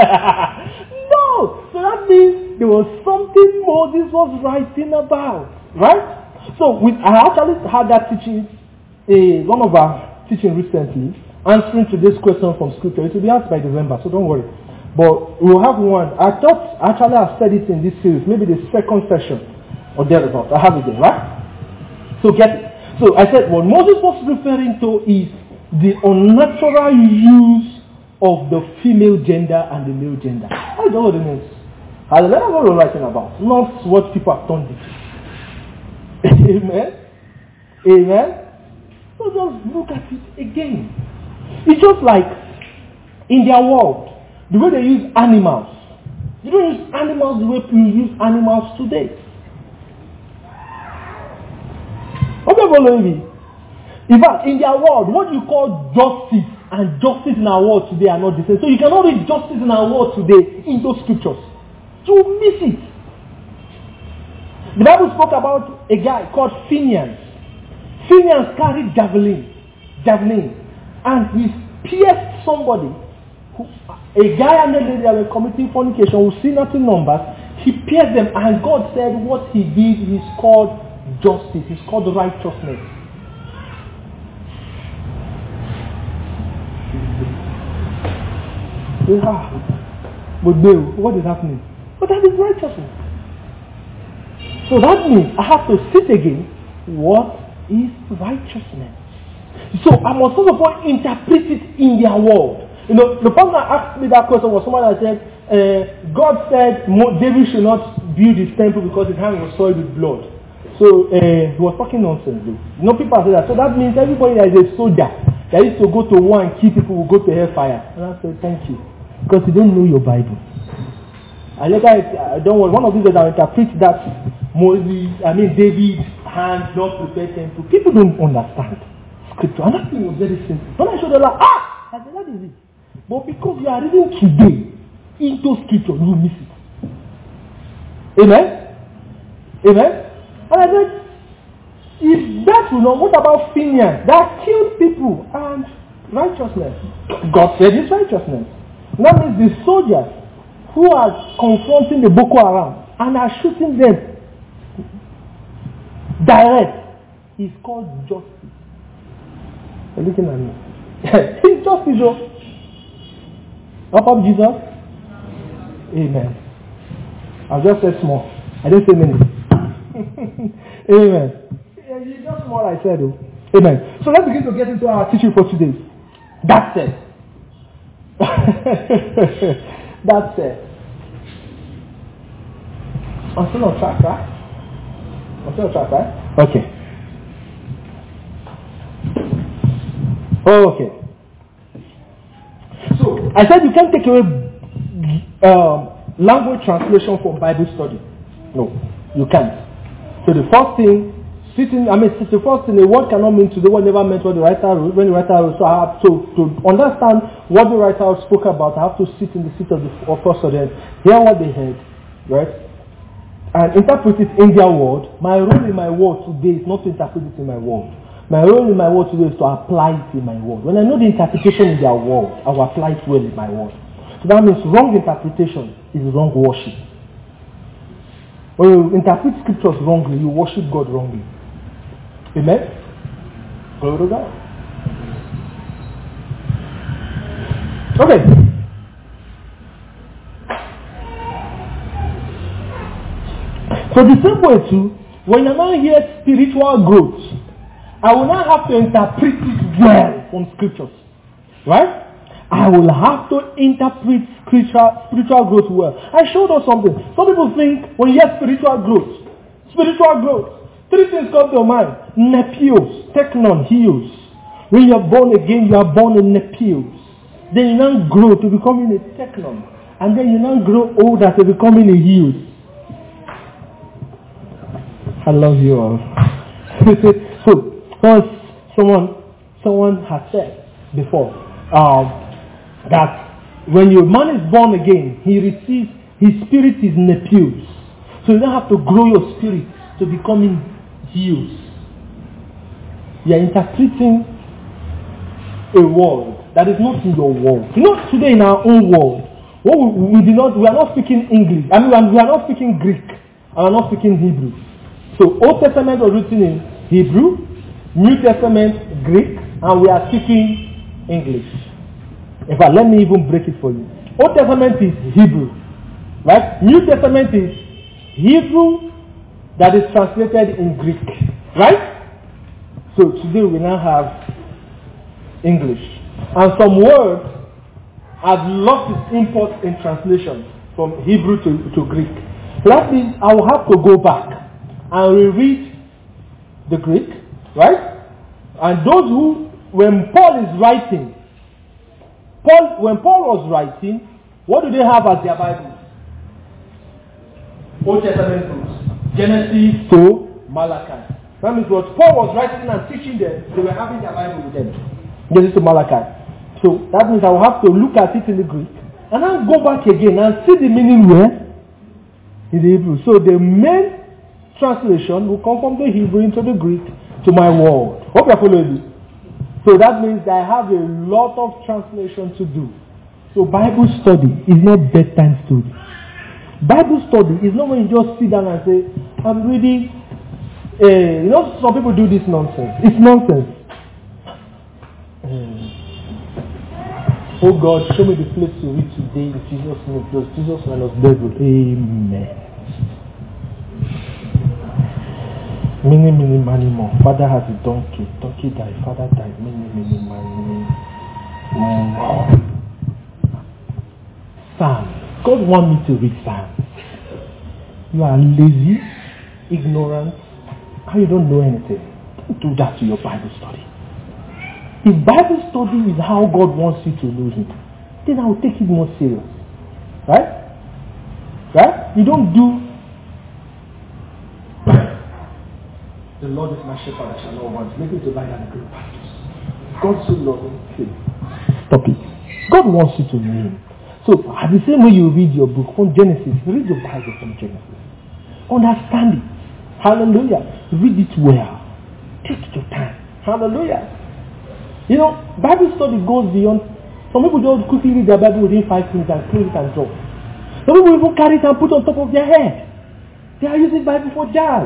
No! So that means there was something Moses was writing about. Right? So we, I actually had that teaching, uh, one of our teaching recently, answering to this question from scripture. It will be asked by December, so don't worry. But we'll have one. I thought, actually I've said it in this series, maybe the second session or thereabouts. I have it there, right? So get it. So I said what Moses was referring to is the unnatural use of the female gender and the male gender. I don't know what it means. I don't know what we're writing about. Not what people have turned it. Amen? Amen? So just look at it again. It's just like in their world, the way they use animals. You don't use animals the way people use animals today. Okay, following me? In fact, in their world, what you call justice and justice in our world today are not the same. So you cannot read justice in our world today in those scriptures. You miss it. The Bible spoke about a guy called Phineas. Phineas carried javelin, javelin, and he pierced somebody. Who, a guy and a lady that were committing fornication, we see nothing numbers. He pierced them, and God said what he did is called justice. It's called righteousness. Ah, but no, what is happening? But that is righteousness. So that means I have to sit again. What is righteousness? So I must first of all interpret it in their world. You know, the person that asked me that question was someone that said, uh, God said David should not build his temple because his hand was soiled with blood. So uh, he was talking nonsense. Though. You know, people say that. So that means everybody that is a soldier that used to go to war and kill people will go to hellfire. And I said, thank you. Because you don't know your Bible. And later, I don't want one of these that I interpret that Moses, I mean David, hand not prepared temple. People don't understand scripture. And that thing was very simple. When I showed them like, ah! I said, that is it. But because you are reading today into scripture, you will miss it. Amen? Amen? And I said, if that will not, what about Phineas that killed people and righteousness? God said it's righteousness. That means the soldiers who are confronting the Boko Haram and are shooting them direct is called justice. You're looking at me. It's justice, though. Up up Jesus. Amen. I've just said small. I didn't say many. Amen. It's just small I said, though. Amen. So let's begin to get into our teaching for today. That's it. That's it. I'm still on track, right? I'm still on track, right? Okay. Okay. So, I said you can't take away um, language translation from Bible study. No, you can't. So the first thing, sitting, I mean, the first thing, the word cannot mean today what never meant what the writer wrote, when the writer wrote. So I have to, to understand what the writer spoke about, I have to sit in the seat of the first audience, hear what they heard, right? And interpret it in their word. My role in my word today is not to interpret it in my word. My role in my word today is to apply it in my word. When I know the interpretation in their word, I will apply it well in my word. So that means wrong interpretation is wrong worship. When you interpret scriptures wrongly, you worship God wrongly. Amen? Glory to God. Okay. So the same way too, when you now hear spiritual growth, I will not have to interpret it well from scriptures. Right? I will have to interpret spiritual, spiritual growth well. I showed us something. Some people think when you hear spiritual growth, spiritual growth, three things come to your mind. Nepios, teknon, heals. When you are born again, you are born in nepios. Then you now grow to becoming a teknon. And then you now grow older to becoming a healed. I love you all. So, once someone, someone has said before um, that when your man is born again, he receives, his spirit is nepios. So you don't have to grow your spirit to becoming healed. You are interpreting a word that is not in your world. You know, today in our own world, what we, we do not, we are not speaking English. I mean, we are not speaking Greek, and we are not speaking Hebrew. So, Old Testament was written in Hebrew, New Testament Greek, and we are speaking English. In fact, let me even break it for you. Old Testament is Hebrew, right? New Testament is Hebrew that is translated in Greek, right? So today we now have English. And some words have lost its import in translation from Hebrew to, to Greek. So that means I will have to go back and reread the Greek, right? And those who, when Paul is writing, Paul, when Paul was writing, what do they have as their Bibles? Old Testament books. Genesis to Malachi. That means what Paul was writing and teaching them, they were having their Bible with them. Genesis to Malachi. So that means I will have to look at it in the Greek and then go back again and see the meaning where? In the Hebrew. So the main translation will come from the Hebrew into the Greek to my world. Hope you're following me. So that means I have a lot of translation to do. So Bible study is not bedtime study. Bible study is not when you just sit down and say, I'm reading, uh, you know, some people do this nonsense. It's nonsense. Uh, oh God, show me the place to read today in Jesus' name. Does Jesus minus devil? Amen. Many, many, many more. Father has a donkey. Donkey died. Father died. Many, many, many more. Psalm. God wants me to read Psalms. You are lazy, ignorant, and you don't know anything. Don't do that to your Bible study. If Bible study is how God wants you to know Him, then I will take it more serious. Right? Right? You don't do the Lord is my shepherd, I shall not want. Make me to lie down in green pastures. God so loving. Stop it. God wants you to know Him. So, at the same way you read your book from Genesis, read your Bible from Genesis. Understand it. Hallelujah. Read it well. Take your time. Hallelujah. You know, Bible study goes beyond. Some people just quickly read their Bible within five minutes and close it and drop. Some people even carry it and put it on top of their head. They are using Bible for jazz.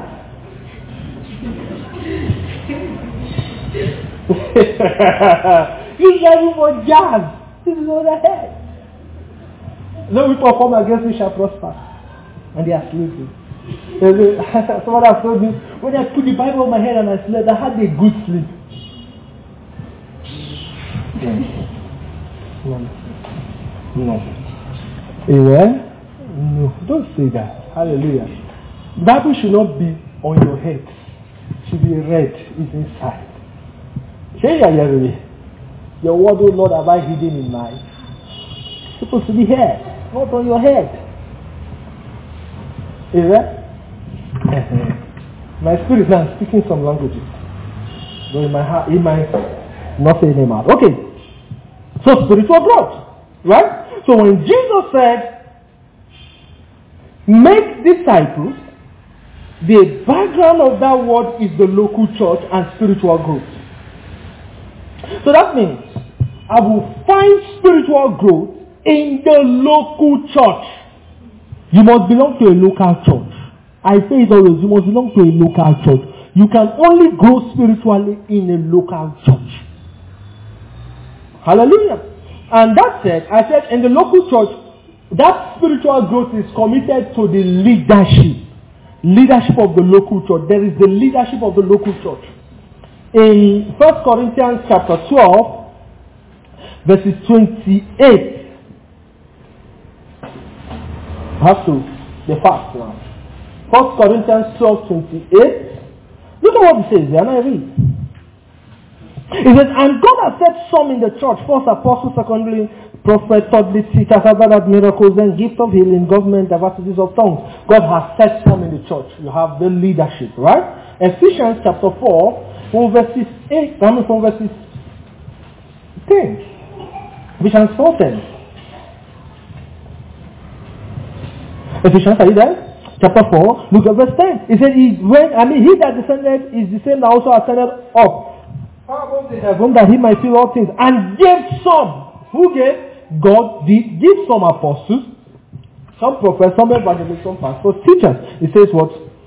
Use Bible for jazz. This is on their head. No weapon formed against me shall prosper. And they are sleeping. Someone has told me, when I put the Bible on my head and I slept, I had a good sleep. No. No. Amen? No. Don't say that. Hallelujah. The Bible should not be on your head. It should be read. It's inside. Say that, Yahweh. Your word, O Lord, have I hidden in my. It's supposed to be here, not on your head. Is that? My spirit now speaking some languages. But in my heart, in my not saying them out. Okay. So spiritual growth. Right? So when Jesus said, make disciples, the background of that word is the local church and spiritual growth. So that means I will find spiritual growth in the local church. You must belong to a local church. I say it always, you must belong to a local church. You can only grow spiritually in a local church. Hallelujah. And that said, I said in the local church, that spiritual growth is committed to the leadership. Leadership of the local church. There is the leadership of the local church. In First Corinthians chapter twelve, verses twenty-eight. I have to be fast now. First Corinthians twelve, twenty-eight. Look at what it says there, and I read. It says, and God has set some in the church, first apostles, secondly prophets, thirdly teachers, after that miracles, then gifts of healing, government, diversities of tongues. God has set some in the church. You have the leadership, right? Ephesians chapter four, from verses eight, I mean from verses ten. Ephesians four ten. Ephesians, are you there? Chapter four, look at verse ten. It said, he, when, I mean, he that descended is the same that also ascended up far above the heaven, that he might fill all things, and gave some. Who gave? God did give some apostles, some prophets, some evangelists, some pastors, teachers. It says what?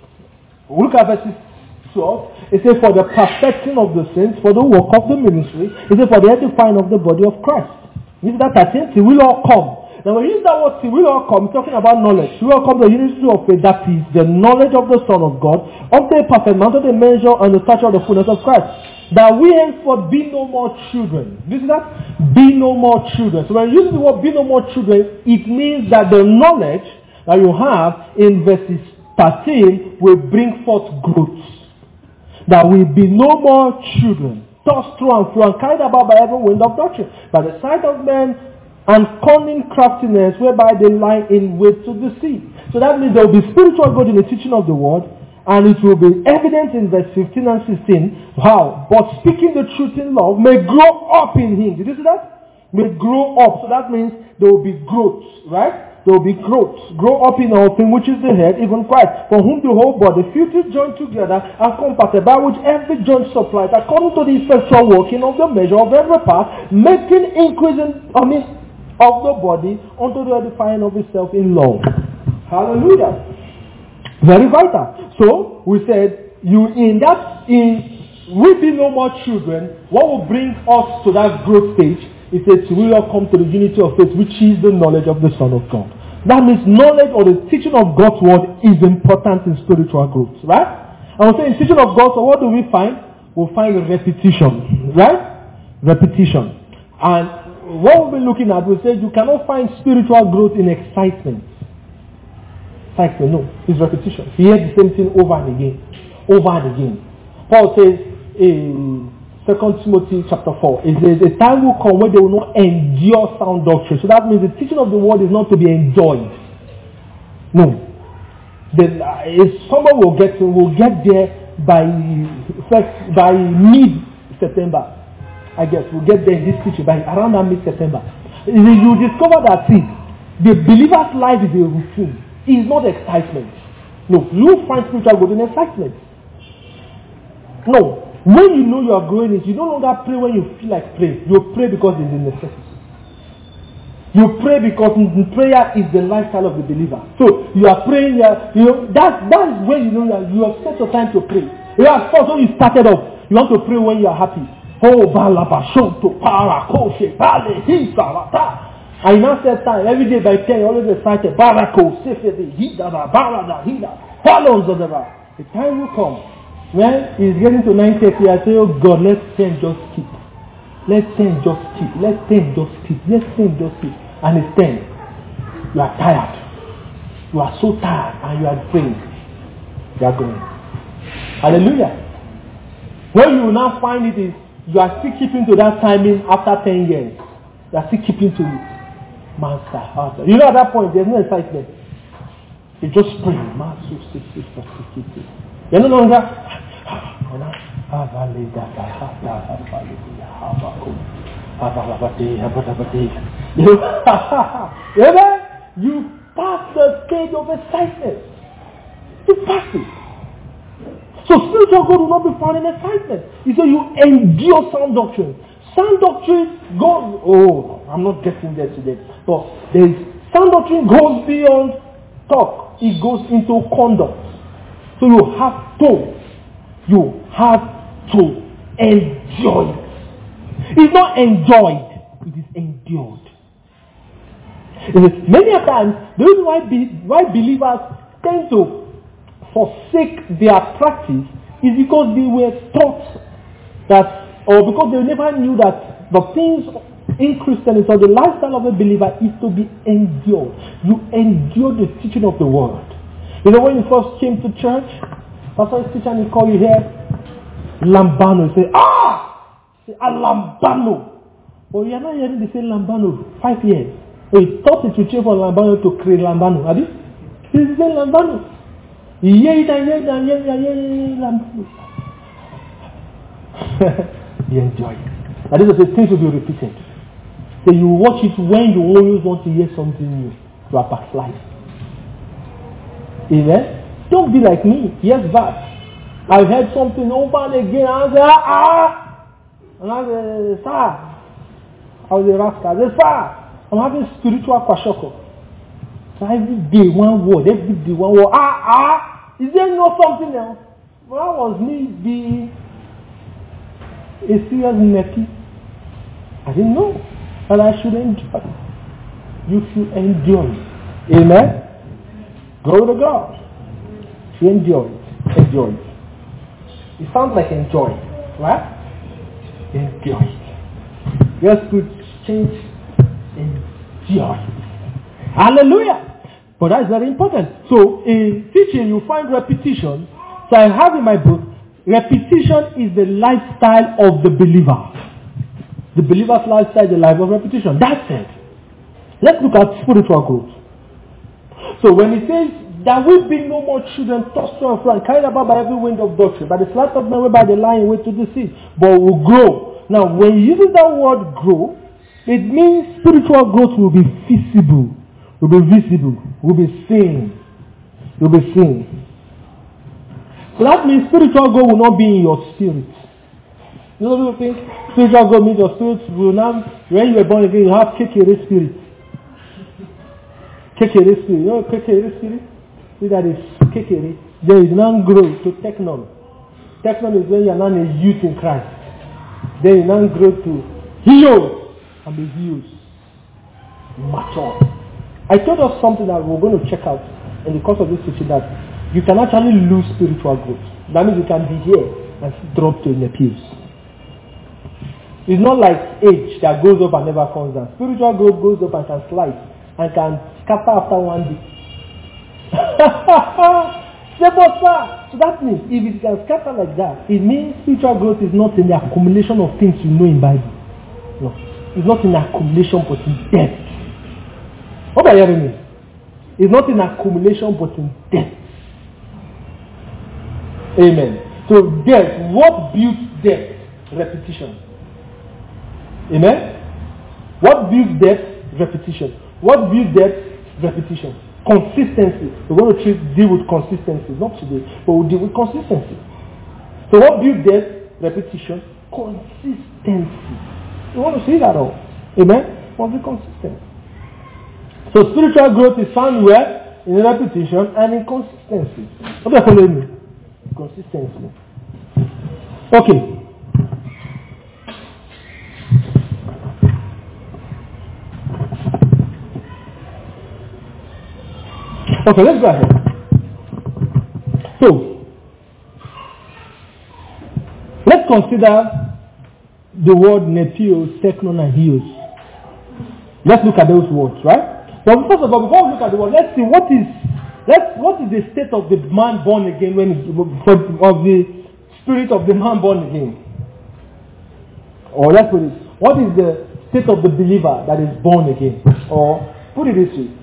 Look at verse twelve. It says, for the perfecting of the saints, for the work of the ministry. It says, for the edifying of the body of Christ. This is that I think it will all come. Now when you use that word, it will all come, talking about knowledge. It will all come the unity of faith, that is the knowledge of the Son of God, of the perfect man, of the measure and the stature of the fullness of Christ. That we henceforth be no more children. This is that? Be no more children. So when you use the word be no more children, it means that the knowledge that you have in verses thirteen will bring forth growth. That we be no more children, tossed through and through and carried about by every wind of doctrine, by the sight of men and cunning craftiness, whereby they lie in wait to deceive. So that means there will be spiritual growth in the teaching of the word, and it will be evident in verse fifteen and sixteen. How? But speaking the truth in love may grow up in him. Did you see that? May grow up. So that means there will be growth, right? There will be growth. Grow up in all things, which is the head, even Christ, for whom the whole body, fitly joined together and compacted, by which every joint supplies, according to the effectual working of the measure of every part, making increase in, I mean, of the body unto the edifying of itself in love. Hallelujah. Very vital. So, we said, you in that, in we be no more children, what will bring us to that growth stage? It says, we will come to the unity of faith, which is the knowledge of the Son of God. That means knowledge or the teaching of God's word is important in spiritual growth, right? And we say in teaching of God's word, what do we find? We'll find repetition, right? Repetition. And what we'll be looking at, we say you cannot find spiritual growth in excitement. Excitement, no. It's repetition. You hear the same thing over and again. Over and again. Paul says in Second Timothy chapter four, it says, a time will come when they will not endure sound doctrine. So that means the teaching of the word is not to be enjoyed. No. Then, uh, if someone will get will get there by first, by mid-September, I guess, we'll get there in this teaching by around that mid-September. You discover that, see, the believer's life is a routine. It's not excitement. No, you find spiritual growth in excitement. No. When you know you are growing it, you no longer pray when you feel like praying. You pray because it's a necessity. You pray because prayer is the lifestyle of the believer. So you are praying, you know, that, that is when you know that you have set your time to pray. You have first when you started off, you want to pray when you are happy. Oh, balabashonto, para, koshe, bale, hisa, rata. I now set time every day by ten, you always excited. Barako, sefede, hida, barada, hida, follows the The time will come. When it's getting to nine thirty, I say, oh God, let ten just keep. Let ten just keep. Let ten just keep. Let ten just keep. And it's ten. You are tired. You are so tired and you are praying. You are going. Hallelujah. When you will now find it is, you are still keeping to that timing after ten years. You are still keeping to it. Master, master. You know at that point, there's no excitement. You just pray. You're no longer you pass the stage of excitement. You pass it. So spiritual growth will not be found in excitement. He said you endure sound doctrine. Sound doctrine goes, oh, I'm not getting there today. But there's, sound doctrine goes beyond talk. It goes into conduct. So you have to, you have to enjoy it. It's not enjoyed, it is endured. It is many a times, the reason why, be, why believers tend to forsake their practice is because they were taught that, or because they never knew that the things in Christianity or the lifestyle of a believer is to be endured. You endure the teaching of the word. You know, when you first came to church, pastor is teaching and he call you here, Lambano. You say, ah! You say, ah, Lambano. But you are not hearing the same Lambano five years. So he thought it would change from Lambano to create Lambano. Have you? This is the Lambano. You hear it and hear it and hear it and hear it, Lambano. You enjoy it. And these are the things will be repeated. So you watch it when you always want to hear something new. You are backsliding. Amen? Don't be like me. Yes, but I've heard something over and again and I say, ah, And I said, sir, I was a rascal. I said, sir, I'm having spiritual kwashoko. So every day, one word, every day, one word. Ah, ah, is there no something else? Well, that was me being a serious necky. I didn't know that I should enjoy it. You should endure it. Amen? Glory to God. You enjoy it. Enjoy it. It sounds like enjoy it, right? Enjoy it. Just put change. Enjoy it. Hallelujah. But that's very important. So in teaching you find repetition. So I have in my book, repetition is the lifestyle of the believer. The believer's lifestyle is the life of repetition. That's it. Let's look at spiritual growth. So when it says that we be no more children, tossed to and fro, and carried about by every wind of doctrine, by the sleight of men whereby they lie in wait to deceive, but will grow. Now when you use that word grow, it means spiritual growth will be visible, will be visible, will be seen, will be seen. So that means spiritual growth will not be in your spirit. You know what people think? Spiritual growth means your spirit will now, when you were born again, you have kekere spirit. Kekere spirit. You know kekere spirit? See that is kekere. There is now growth to technon. Technon is when you are now a youth in Christ. Then you now grow to heal and be healed. Mature. I told us something that we're going to check out in the course of this teaching, that you can actually lose spiritual growth. That means you can be here and drop to the pews. It's not like age that goes up and never comes down. Spiritual growth goes up and can slide and can scatter after one day. So that means if it can scatter like that, it means spiritual growth is not in the accumulation of things you know in Bible. No. It's not in accumulation but in depth. What are you hearing me? It's not in accumulation but in depth. Amen. So depth, what builds depth? Repetition. Amen? What builds depth? Repetition. What builds depth? Repetition. Consistency. We're going to treat, deal with consistency. Not today, but we'll deal with consistency. So what builds depth? Repetition. Consistency. We want to see that all. Amen? Must be consistent. So spiritual growth is found where? In repetition and in consistency. What do you follow me? Consistency. Okay. Okay, let's go ahead. So, let's consider the word nepio, teknon, and hios. Let's look at those words, right? But first of all, before we look at the word, let's see what is let's what is the state of the man born again when of the spirit of the man born again. Or let's put it, what is the state of the believer that is born again? Or put it this way.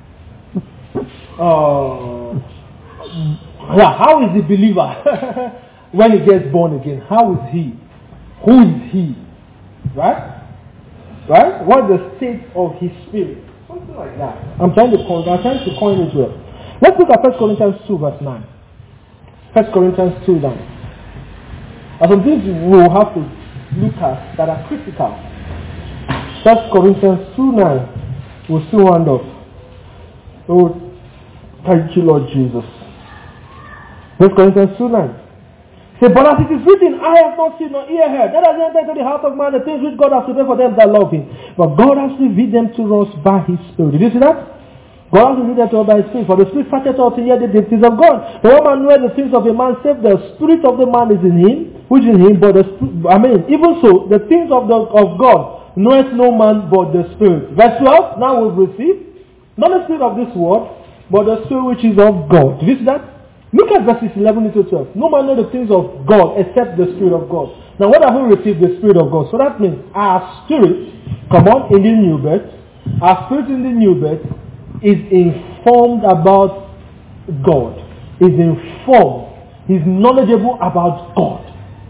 Uh, yeah, how is the believer when he gets born again? How is he? Who is he? Right? Right? What is the state of his spirit? Something like that. I'm trying to coin, I'm trying to coin it well. Let's look at First Corinthians two verse nine. First Corinthians two nine. There are some things we'll have to look at that are critical. First Corinthians two nine. We'll still round up. Oh, thank you, Lord Jesus. First Corinthians two nine. Say, but as it is written, I have not seen nor ear heard, that has entered into the heart of man the things which God has prepared for them that love him. But God has revealed them to us by his Spirit. Did you see that? God has revealed them to us by his Spirit. For the Spirit searcheth out to hear the things of God. The one man knoweth the things of a man, save the Spirit of the man is in him, which is in him, but the I mean, even so, the things of the of God knoweth no man but the Spirit. Verse twelve, now we've received, not the Spirit of this world, but the Spirit which is of God. Did you see that? Look at verses eleven to twelve. No man knows the things of God except the Spirit of God. Now what have we received? The Spirit of God. So that means our spirit, come on, in the new birth, our spirit in the new birth is informed about God. Is informed. Is knowledgeable about God.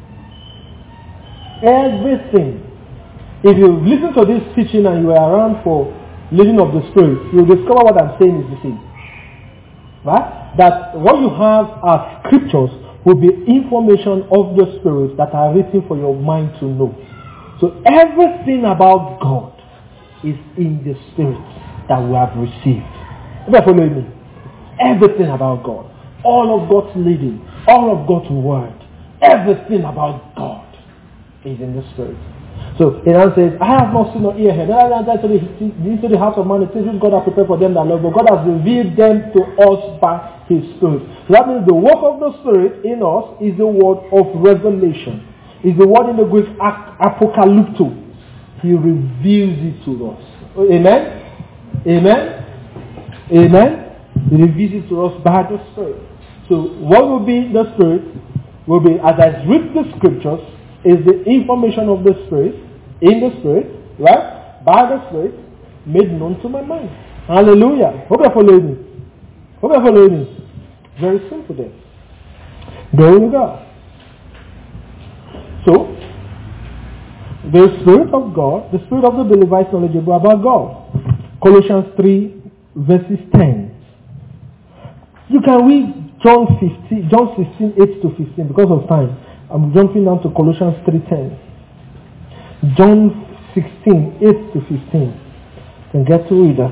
Everything. If you listen to this teaching and you are around for leading of the Spirit, you'll discover what I'm saying is the same. Right? That what you have are scriptures will be information of the Spirit that are written for your mind to know. So everything about God is in the Spirit that we have received. You are following me? Everything about God. All of God's leading. All of God's word. Everything about God is in the Spirit. So it says, I have not seen or ear heard. I enter to the, into the house of man, the things which God has prepared for them that love. But God has revealed them to us by His Spirit. So that means the work of the Spirit in us is the word of revelation. Is the word in the Greek apocalypto. He reveals it to us. Amen? Amen? Amen? He reveals it to us by the Spirit. So what will be the Spirit? Will be, as I read the scriptures, is the information of the Spirit, in the Spirit, right? By the Spirit, made known to my mind. Hallelujah. Hope you're following me. Hope you're following me. Very simple then. There we go. So, the Spirit of God, the Spirit of the believer is knowledgeable about God. Colossians three, verses ten. You can read John fifteen, John sixteen, eight to fifteen because of time. I'm jumping down to Colossians three ten. John sixteen, eight to fifteen. You can get to read that.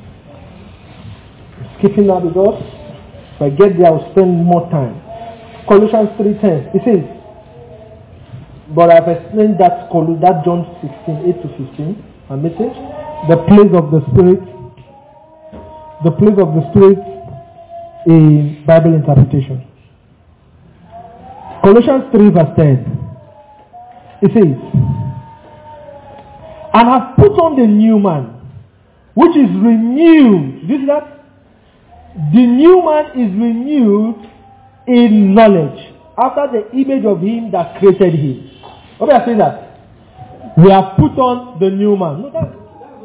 I'm skipping that because if I get there, I'll spend more time. Colossians three ten. It says, but I've explained that, that John sixteen, eight to fifteen, a message. The place of the Spirit, the place of the Spirit in Bible interpretation. Colossians three verse ten. It says, and have put on the new man, which is renewed. Do you see that? The new man is renewed in knowledge, after the image of him that created him. What do I say that? We have put on the new man. No, that,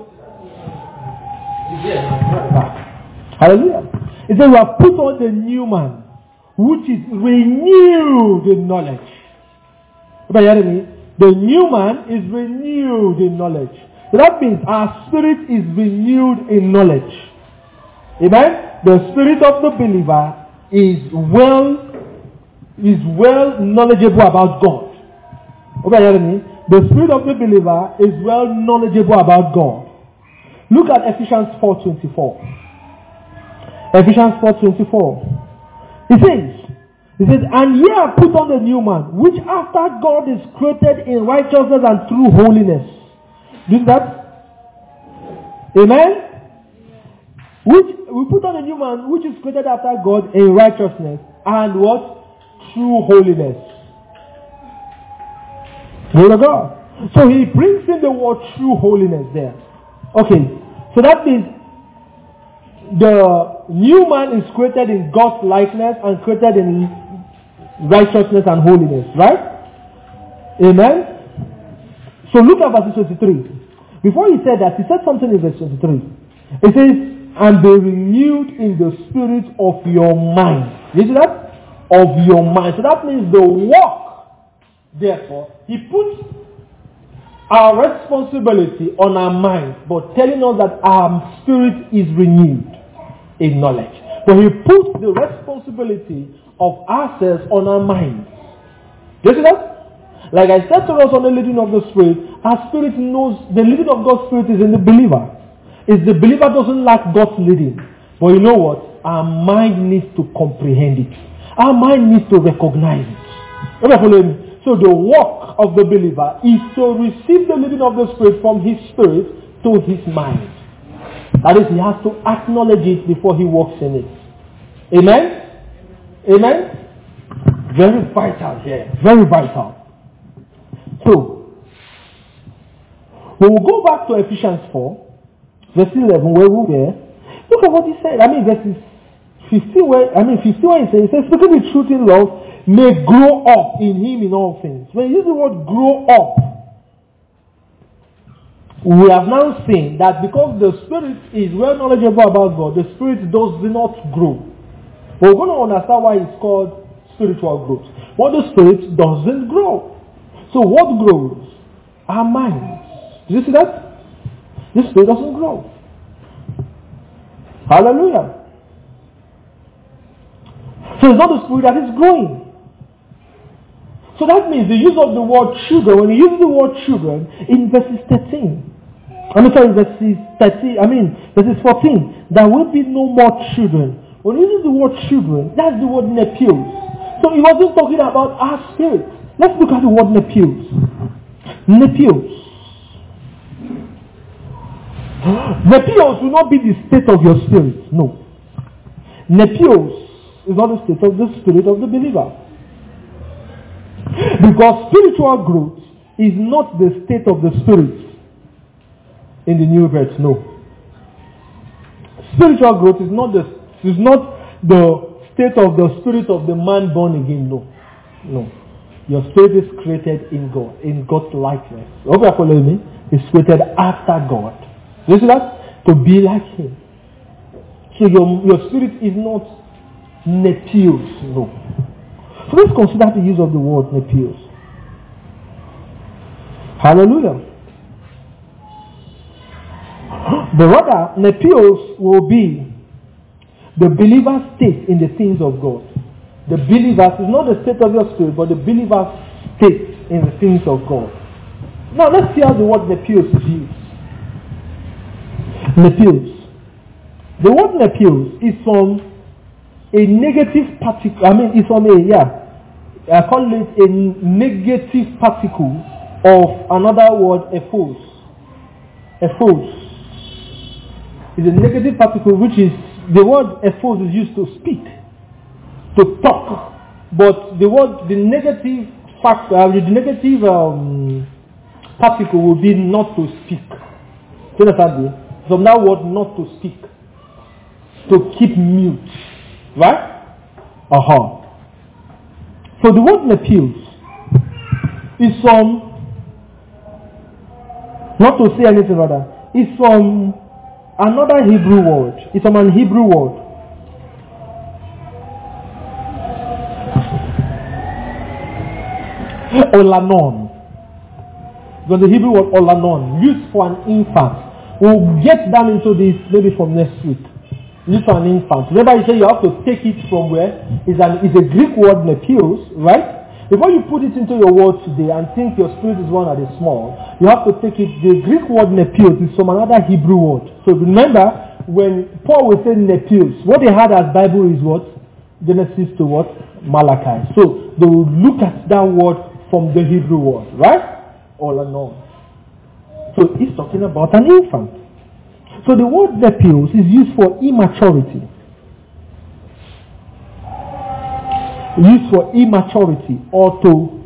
hallelujah. It says we have put on the new man, which is renewed in knowledge. What are you hearing me? The new man is renewed in knowledge. So that means our spirit is renewed in knowledge. Amen? The spirit of the believer is well is well knowledgeable about God. What are you hearing me? The spirit of the believer is well knowledgeable about God. Look at Ephesians four twenty-four. Ephesians four twenty-four. It says, it says, and ye have put on the new man, which after God is created in righteousness and true holiness. Do you see that? Amen? Which we put on the new man, which is created after God in righteousness and what? True holiness. Glory to God. So he brings in the word true holiness there. Okay, so that means the new man is created in God's likeness and created in righteousness and holiness, right? Amen? So look at verse twenty-three. Before he said that, he said something in verse twenty-three. It says, and be renewed in the spirit of your mind. You see that? Of your mind. So that means the work, therefore, he puts our responsibility on our mind, but telling us that our spirit is renewed in knowledge. But he puts the responsibility of ourselves on our minds. Do you see that? Like I said to us on the leading of the Spirit, our spirit knows the leading of God's Spirit is in the believer. If the believer doesn't lack God's leading, but you know what? Our mind needs to comprehend it. Our mind needs to recognize it. Are you following me? So the work of the believer is to receive the leading of the Spirit from his spirit to his mind. That is, he has to acknowledge it before he walks in it. Amen? Amen? Very vital here. Very vital. So, when we go back to Ephesians four, verse eleven, where we were, look at what he said. I mean, verses fifteen, where, I mean, fifteen, where he says, he says, speaking the truth in love, may grow up in him in all things. When you use the word grow up, we have now seen that because the Spirit is well knowledgeable about God, the Spirit does not grow. But we're going to understand why it's called spiritual growth. What the Spirit doesn't grow. So what grows? Our minds. Do you see that? The Spirit doesn't grow. Hallelujah. So it's not the Spirit that is growing. So that means the use of the word children, when you use the word children in verses thirteen, I mean sorry, verses thirteen, I mean verses fourteen, there will be no more children. When you use the word children, that's the word nepios. So he wasn't talking about our spirit. Let's look at the word nepios. Nepios. Nepios will not be the state of your spirit. No. Nepios is not the state of the spirit of the believer. Because spiritual growth is not the state of the spirit in the new birth. No. Spiritual growth is not the is not the state of the spirit of the man born again. No. No. Your spirit is created in God, in God's likeness. Hope you are following me. It's created after God. You see that? To be like Him. So your, your spirit is not nepios. No. So let's consider the use of the word nepios. Hallelujah. But rather, nepios will be the believer's state in the things of God. The believer's is not the state of your spirit, but the believer's state in the things of God. Now let's see how the word nepios is used. Nepios. The word nepios is from a negative particle. I mean, it's from a, yeah, I call it a negative particle of another word, ephos. Ephos is a negative particle, which is, the word ephos is used to speak, to talk, but the word, the negative factor, uh, the negative um, particle will be not to speak. Do you understand me? From that word, not to speak, to keep mute, right? Aha. Uh-huh. So the word nepios is from, not to say anything rather, is from another Hebrew word. It's from an Hebrew word. Olanon. Because the Hebrew word olanon, used for an infant. We'll get down into this maybe from next week. Used for an infant. Remember you say you have to take it from where? It's, an, it's a Greek word nepios, right? Before you put it into your word today and think your spirit is one that is small, you have to take it, the Greek word nepios is from another Hebrew word. So remember, when Paul will say nepios, what they had as Bible is what? Genesis to what? Malachi. So they will look at that word from the Hebrew word, right? All unknown. So he's talking about an infant. So the word nepios is used for immaturity. Used for immaturity or to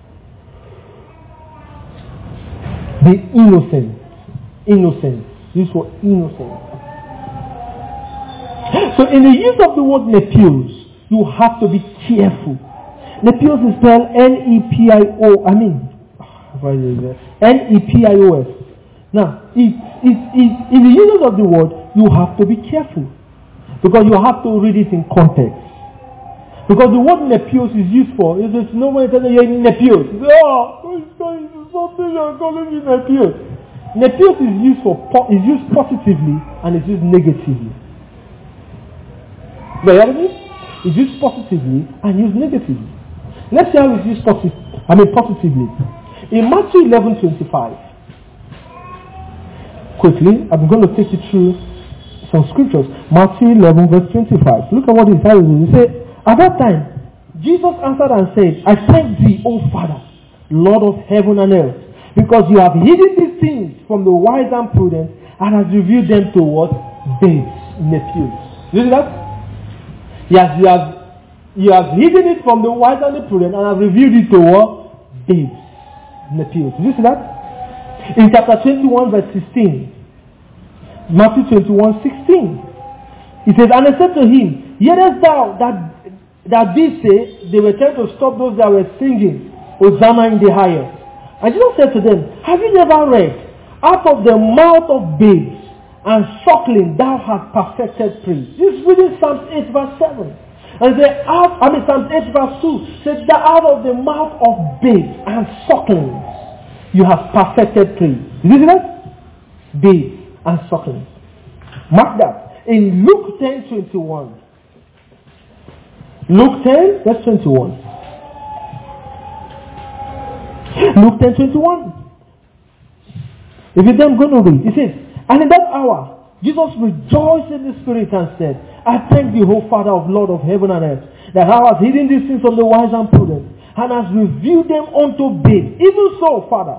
be innocent. Innocent. Used for innocent. So in the use of the word nepios, you have to be careful. Nepios is spelled N E P I O, I mean, N E P I O S. Now, it, it, it, in the use of the word, you have to be careful. Because you have to read it in context. Because the word nepios is used for, is it's no one telling you nepios. Oh, something you're calling me nepios. Nepios is used for, is used positively and is used negatively. You hear me? It's used positively and used negatively. Let's see how it's used positive, I mean positively. In Matthew eleven twenty-five, quickly, I'm going to take you through some scriptures. Matthew eleven verse twenty-five. Look at what he says. He said, at that time, Jesus answered and said, I thank thee, O Father, Lord of heaven and earth, because you have hidden these things from the wise and prudent and has revealed them to what? Babes, nepios. You see that? Yes, you have, you have hidden it from the wise and the prudent and have revealed it to what? Babes, nepios. Did you see that? In chapter twenty-one verse sixteen, Matthew twenty-one sixteen, he says, and I said to him, hearest thou that that these say they were trying to stop those that were singing Hosanna in the highest? And Jesus said to them, have you never read, out of the mouth of babes and suckling thou hast perfected praise? This is reading Psalm eight verse seven. And they out, I mean Psalm eight verse two said that out of the mouth of babes and sucklings you have perfected praise. Did you see that? Babes and sucklings. Mark that. In Luke ten twenty-one. Luke ten verse twenty-one. Luke ten twenty-one. If you then going to read, it says, and in that hour, Jesus rejoiced in the Spirit and said, I thank thee, O Father of Lord of heaven and earth, that thou hast hidden these things from the wise and prudent, and hast revealed them unto babes. Even so, Father,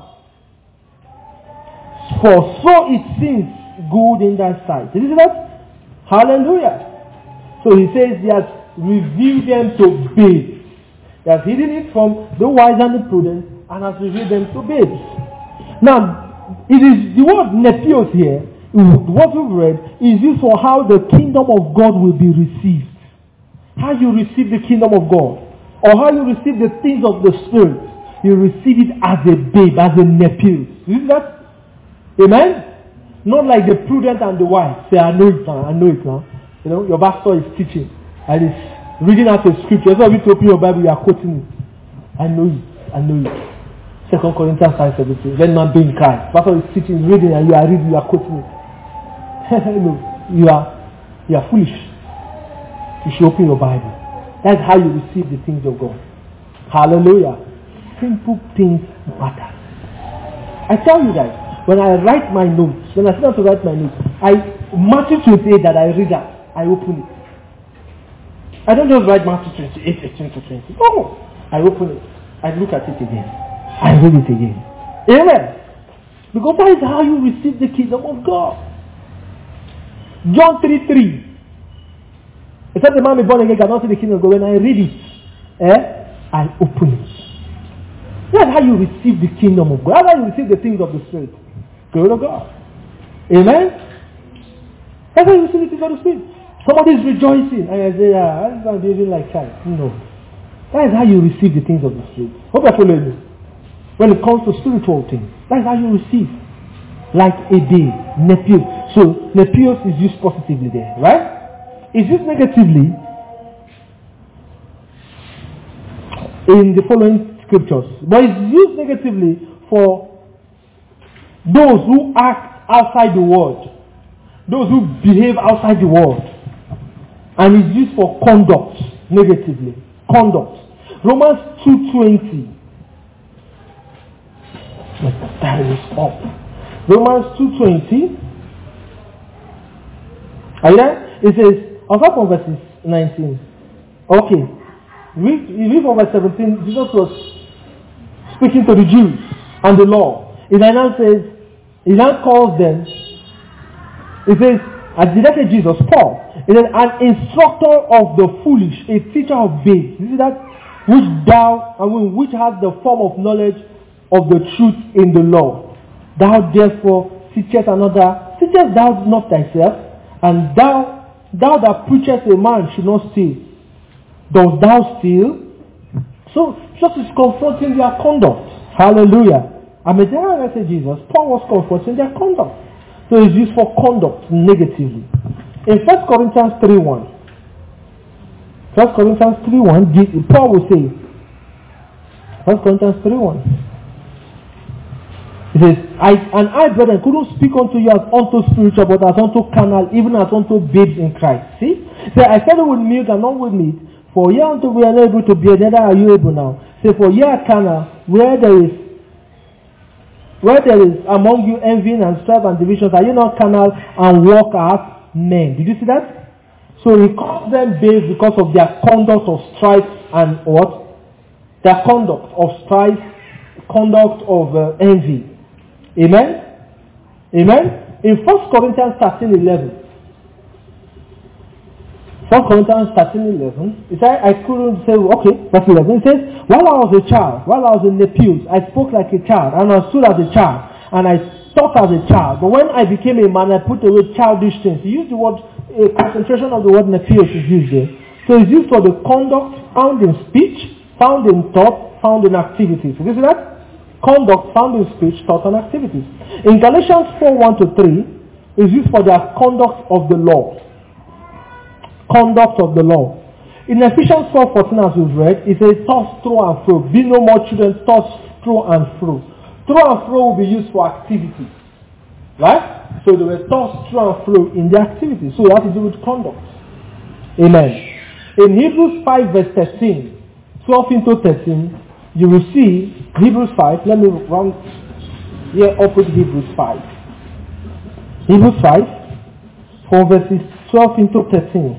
for so it seems good in thy sight. Did you see that? Hallelujah. So he says he has revealed them to babes. He has hidden it from the wise and the prudent, and has revealed them to babes. Now, it is the word nepios here, what we've read, is used for how the kingdom of God will be received. How you receive the kingdom of God. Or how you receive the things of the Spirit. You receive it as a babe, as a nepios. You see that? Amen? Not like the prudent and the wise. Say, I know it now, I know it now. You know, your pastor is teaching. And is reading out a scripture. It's not you to open your Bible, you are quoting it. I know it, I know it. Second Corinthians five seventeen. Let man be in Christ. Pastor is teaching, reading, and you are reading, you are quoting it. No, you are, you are foolish. You should open your Bible. That's how you receive the things of God. Hallelujah. Simple things matter. I tell you guys, when I write my notes, when I sit down to write my notes, I Matthew twenty-eight that I read that, I open it. I don't just write Matthew twenty-eight, eighteen to twenty. No, I open it. I look at it again. I read it again. Amen. Because that is how you receive the kingdom of God. John three three. It said the man be born again cannot see the kingdom of God. When I read it, eh, I open it. That's how you receive the kingdom of God. That's how you receive the things of the Spirit. Glory to God. Amen. That's how you receive the things of the Spirit. Somebody is rejoicing, and I say, "Ah, I'm behaving like child." No, that is how you receive the things of the Spirit. Hope I follow you. When it comes to spiritual things, that is how you receive. Like a day, nepios. So nepios is used positively there, right? It's used negatively in the following scriptures, but it's used negatively for those who act outside the world, those who behave outside the world, and it's used for conduct negatively. Conduct. Romans two twenty. My time is up. Romans two twenty. Are you there? It says, apart from verses nineteen. Okay. Read, read from verse seventeen. Jesus was speaking to the Jews and the law. It now says, he now calls them. It says, as did I say Jesus? Paul. It is an instructor of the foolish, a teacher of babes. You see that? Which thou, I mean, which has the form of knowledge of the truth in the law. Thou therefore teachest another, teachest thou not thyself, and thou, thou that preachest a man should not steal. Dost thou steal? So, just is confronting their conduct. Hallelujah. I mean, I say Jesus, Paul was confronting their conduct. So it's used for conduct negatively. In First Corinthians three one, First Corinthians three one, Paul will say, First Corinthians three one, he says, I, and I, brethren, couldn't speak unto you as unto spiritual, but as unto carnal, even as unto babes in Christ. See? Say, I said it with milk and not with meat, for ye unto we are not able to bear, neither are you able now. Say, for ye are carnal, where there is where there is among you envy and strife and divisions, are you not carnal and walk as men? Did you see that? So he calls them babes because of their conduct of strife and what? Their conduct of strife, conduct of uh, envy. Amen? Amen? In First Corinthians thirteen eleven, First Corinthians thirteen eleven, it says, I couldn't say, okay, verse eleven, it says, while I was a child, while I was in the pews, I spoke like a child, and I stood as a child, and I thought as a child. But when I became a man, I put away childish things. He used the word, a concentration of the word nepios is used there. So it's used for the conduct found in speech, found in thought, found in activities. Did you see that? Conduct found in speech, thought, and activities. In Galatians four one to three, is used for their conduct of the law. Conduct of the law. In Ephesians four fourteen, as we've read, it says, toss through and fro. Be no more children, toss through and fro. Through and fro will be used for activity. Right? So they were tossed through and fro in the activity. So it has to do with conduct. Amen. In Hebrews five verse thirteen, twelve into thirteen, you will see Hebrews five, let me run here up with Hebrews five. Hebrews five, from verses twelve into thirteen.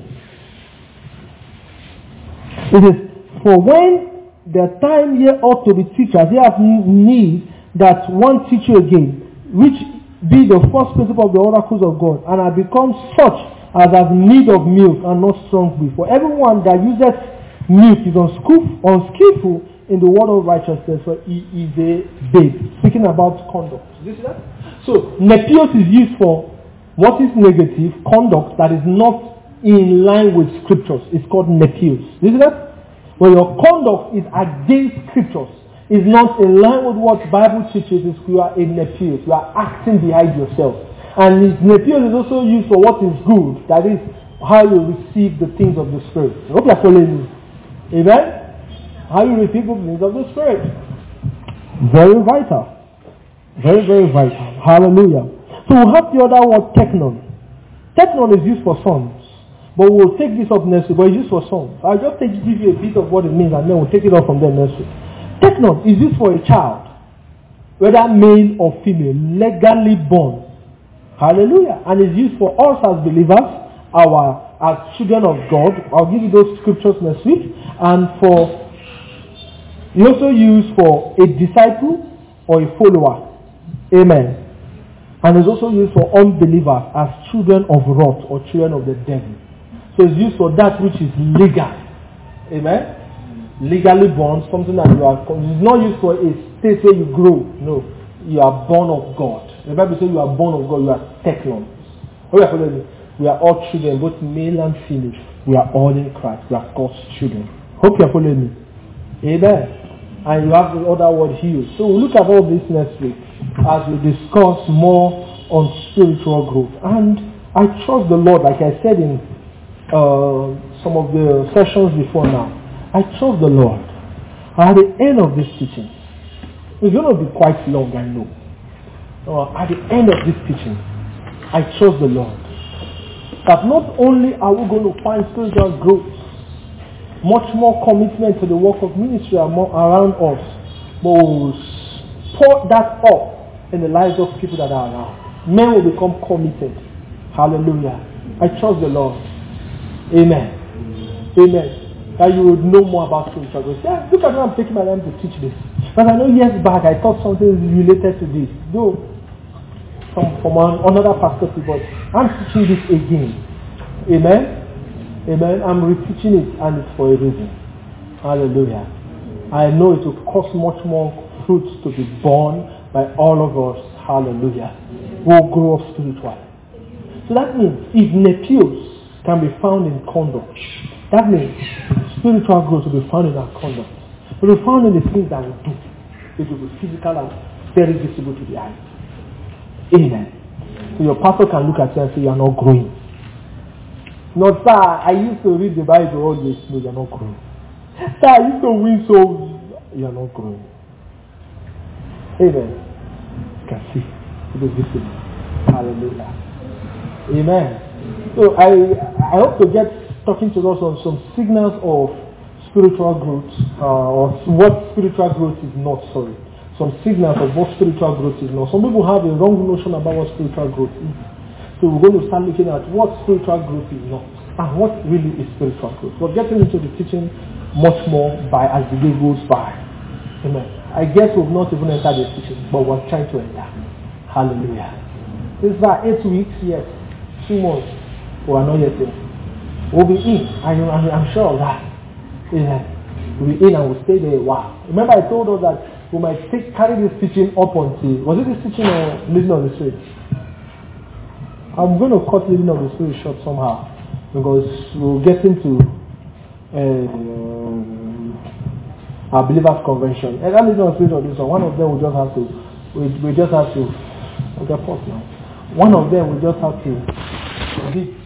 It is, for when the time ye ought to be teachers, ye have need that one teach you again, which be the first principle of the oracles of God, and have become such as have need of milk and not strong meat. For everyone that uses milk is unskillful in the word of righteousness, for he is a babe. Speaking about conduct. Did you see that? So, nepios is used for what is negative, conduct that is not in line with scriptures. It's called nepios. Did you see that? When your conduct is against scriptures, is not in line with what Bible teaches, is you are a nepios. You are acting behind yourself. And nepios is also used for what is good. That is how you receive the things of the Spirit. I hope you are following me. Amen? How you receive the things of the Spirit. Very vital. Very, very vital. Hallelujah. So we have the other word, technon. Technon is used for sons. But we'll take this up next week. But it's used for sons. I'll just take, give you a bit of what it means, and then we'll take it up from there next week. Technon is used for a child, whether male or female, legally born. Hallelujah. And it's used for us as believers, our as children of God. I'll give you those scriptures next week. And for, you also use for a disciple or a follower. Amen. And it's also used for unbelievers as children of wrath or children of the devil. So it's used for that which is legal. Amen. Legally born, something that you are, it's not used for a state where you grow. No, you are born of God. The Bible says you are born of God, you are technon. We are all children, both male and female. We are all in Christ. We are God's children. Hope you are following me. Amen. And you have the other word healed. So we'll look at all this next week as we discuss more on spiritual growth. And I trust the Lord, like I said in uh, some of the sessions before now. I trust the Lord. At the end of this teaching, it's going to be quite long, I know. Uh, at the end of this teaching, I trust the Lord that not only are we going to find spiritual growth, much more commitment to the work of ministry around us, but we will pour that up in the lives of people that are around. Men will become committed. Hallelujah. I trust the Lord. Amen. Amen. That you would know more about spiritual growth. Yeah, look at how I'm taking my time to teach this. But I know years back I thought something related to this. Though from, from another perspective, but I'm teaching this again. Amen? Amen. I'm reteaching it, and it's for a reason. Hallelujah. I know it will cost much more fruits to be born by all of us. Hallelujah. We'll grow up spiritually. So that means if nepios can be found in conduct, that means spiritual growth will be found in our conduct. It will be found in the things that we do. It will be physical and very visible to the eye. Amen. So your pastor can look at you and say, you are not growing. Not, sir, I used to read the Bible always. No, you are not growing. Sir, I used to win souls. You are not growing. Amen. You can see. It is visible. Hallelujah. Amen. So I I hope to get talking to us on some signals of spiritual growth, uh, or what spiritual growth is not, sorry. Some signals of what spiritual growth is not. Some people have a wrong notion about what spiritual growth is. So we're going to start looking at what spiritual growth is not, and what really is spiritual growth. We're getting into the teaching much more by as the day goes by. Amen. I guess we've not even entered the teaching, but we're trying to enter. Hallelujah. This is about eight weeks, yes. Two months. We are not yet in. We'll be in. I, I'm, I'm sure of that. Amen. We'll be in and we'll stay there a while. Remember I told us that we might take, carry this teaching up until, was it this teaching or Living on the Spirit? I'm going to cut Living on the Spirit short somehow, because we'll get into uh, our believers convention. And that Living on the Spirit or this one, one of them we just have to, we, we just have to, I'll get pause now. One of them we just have to,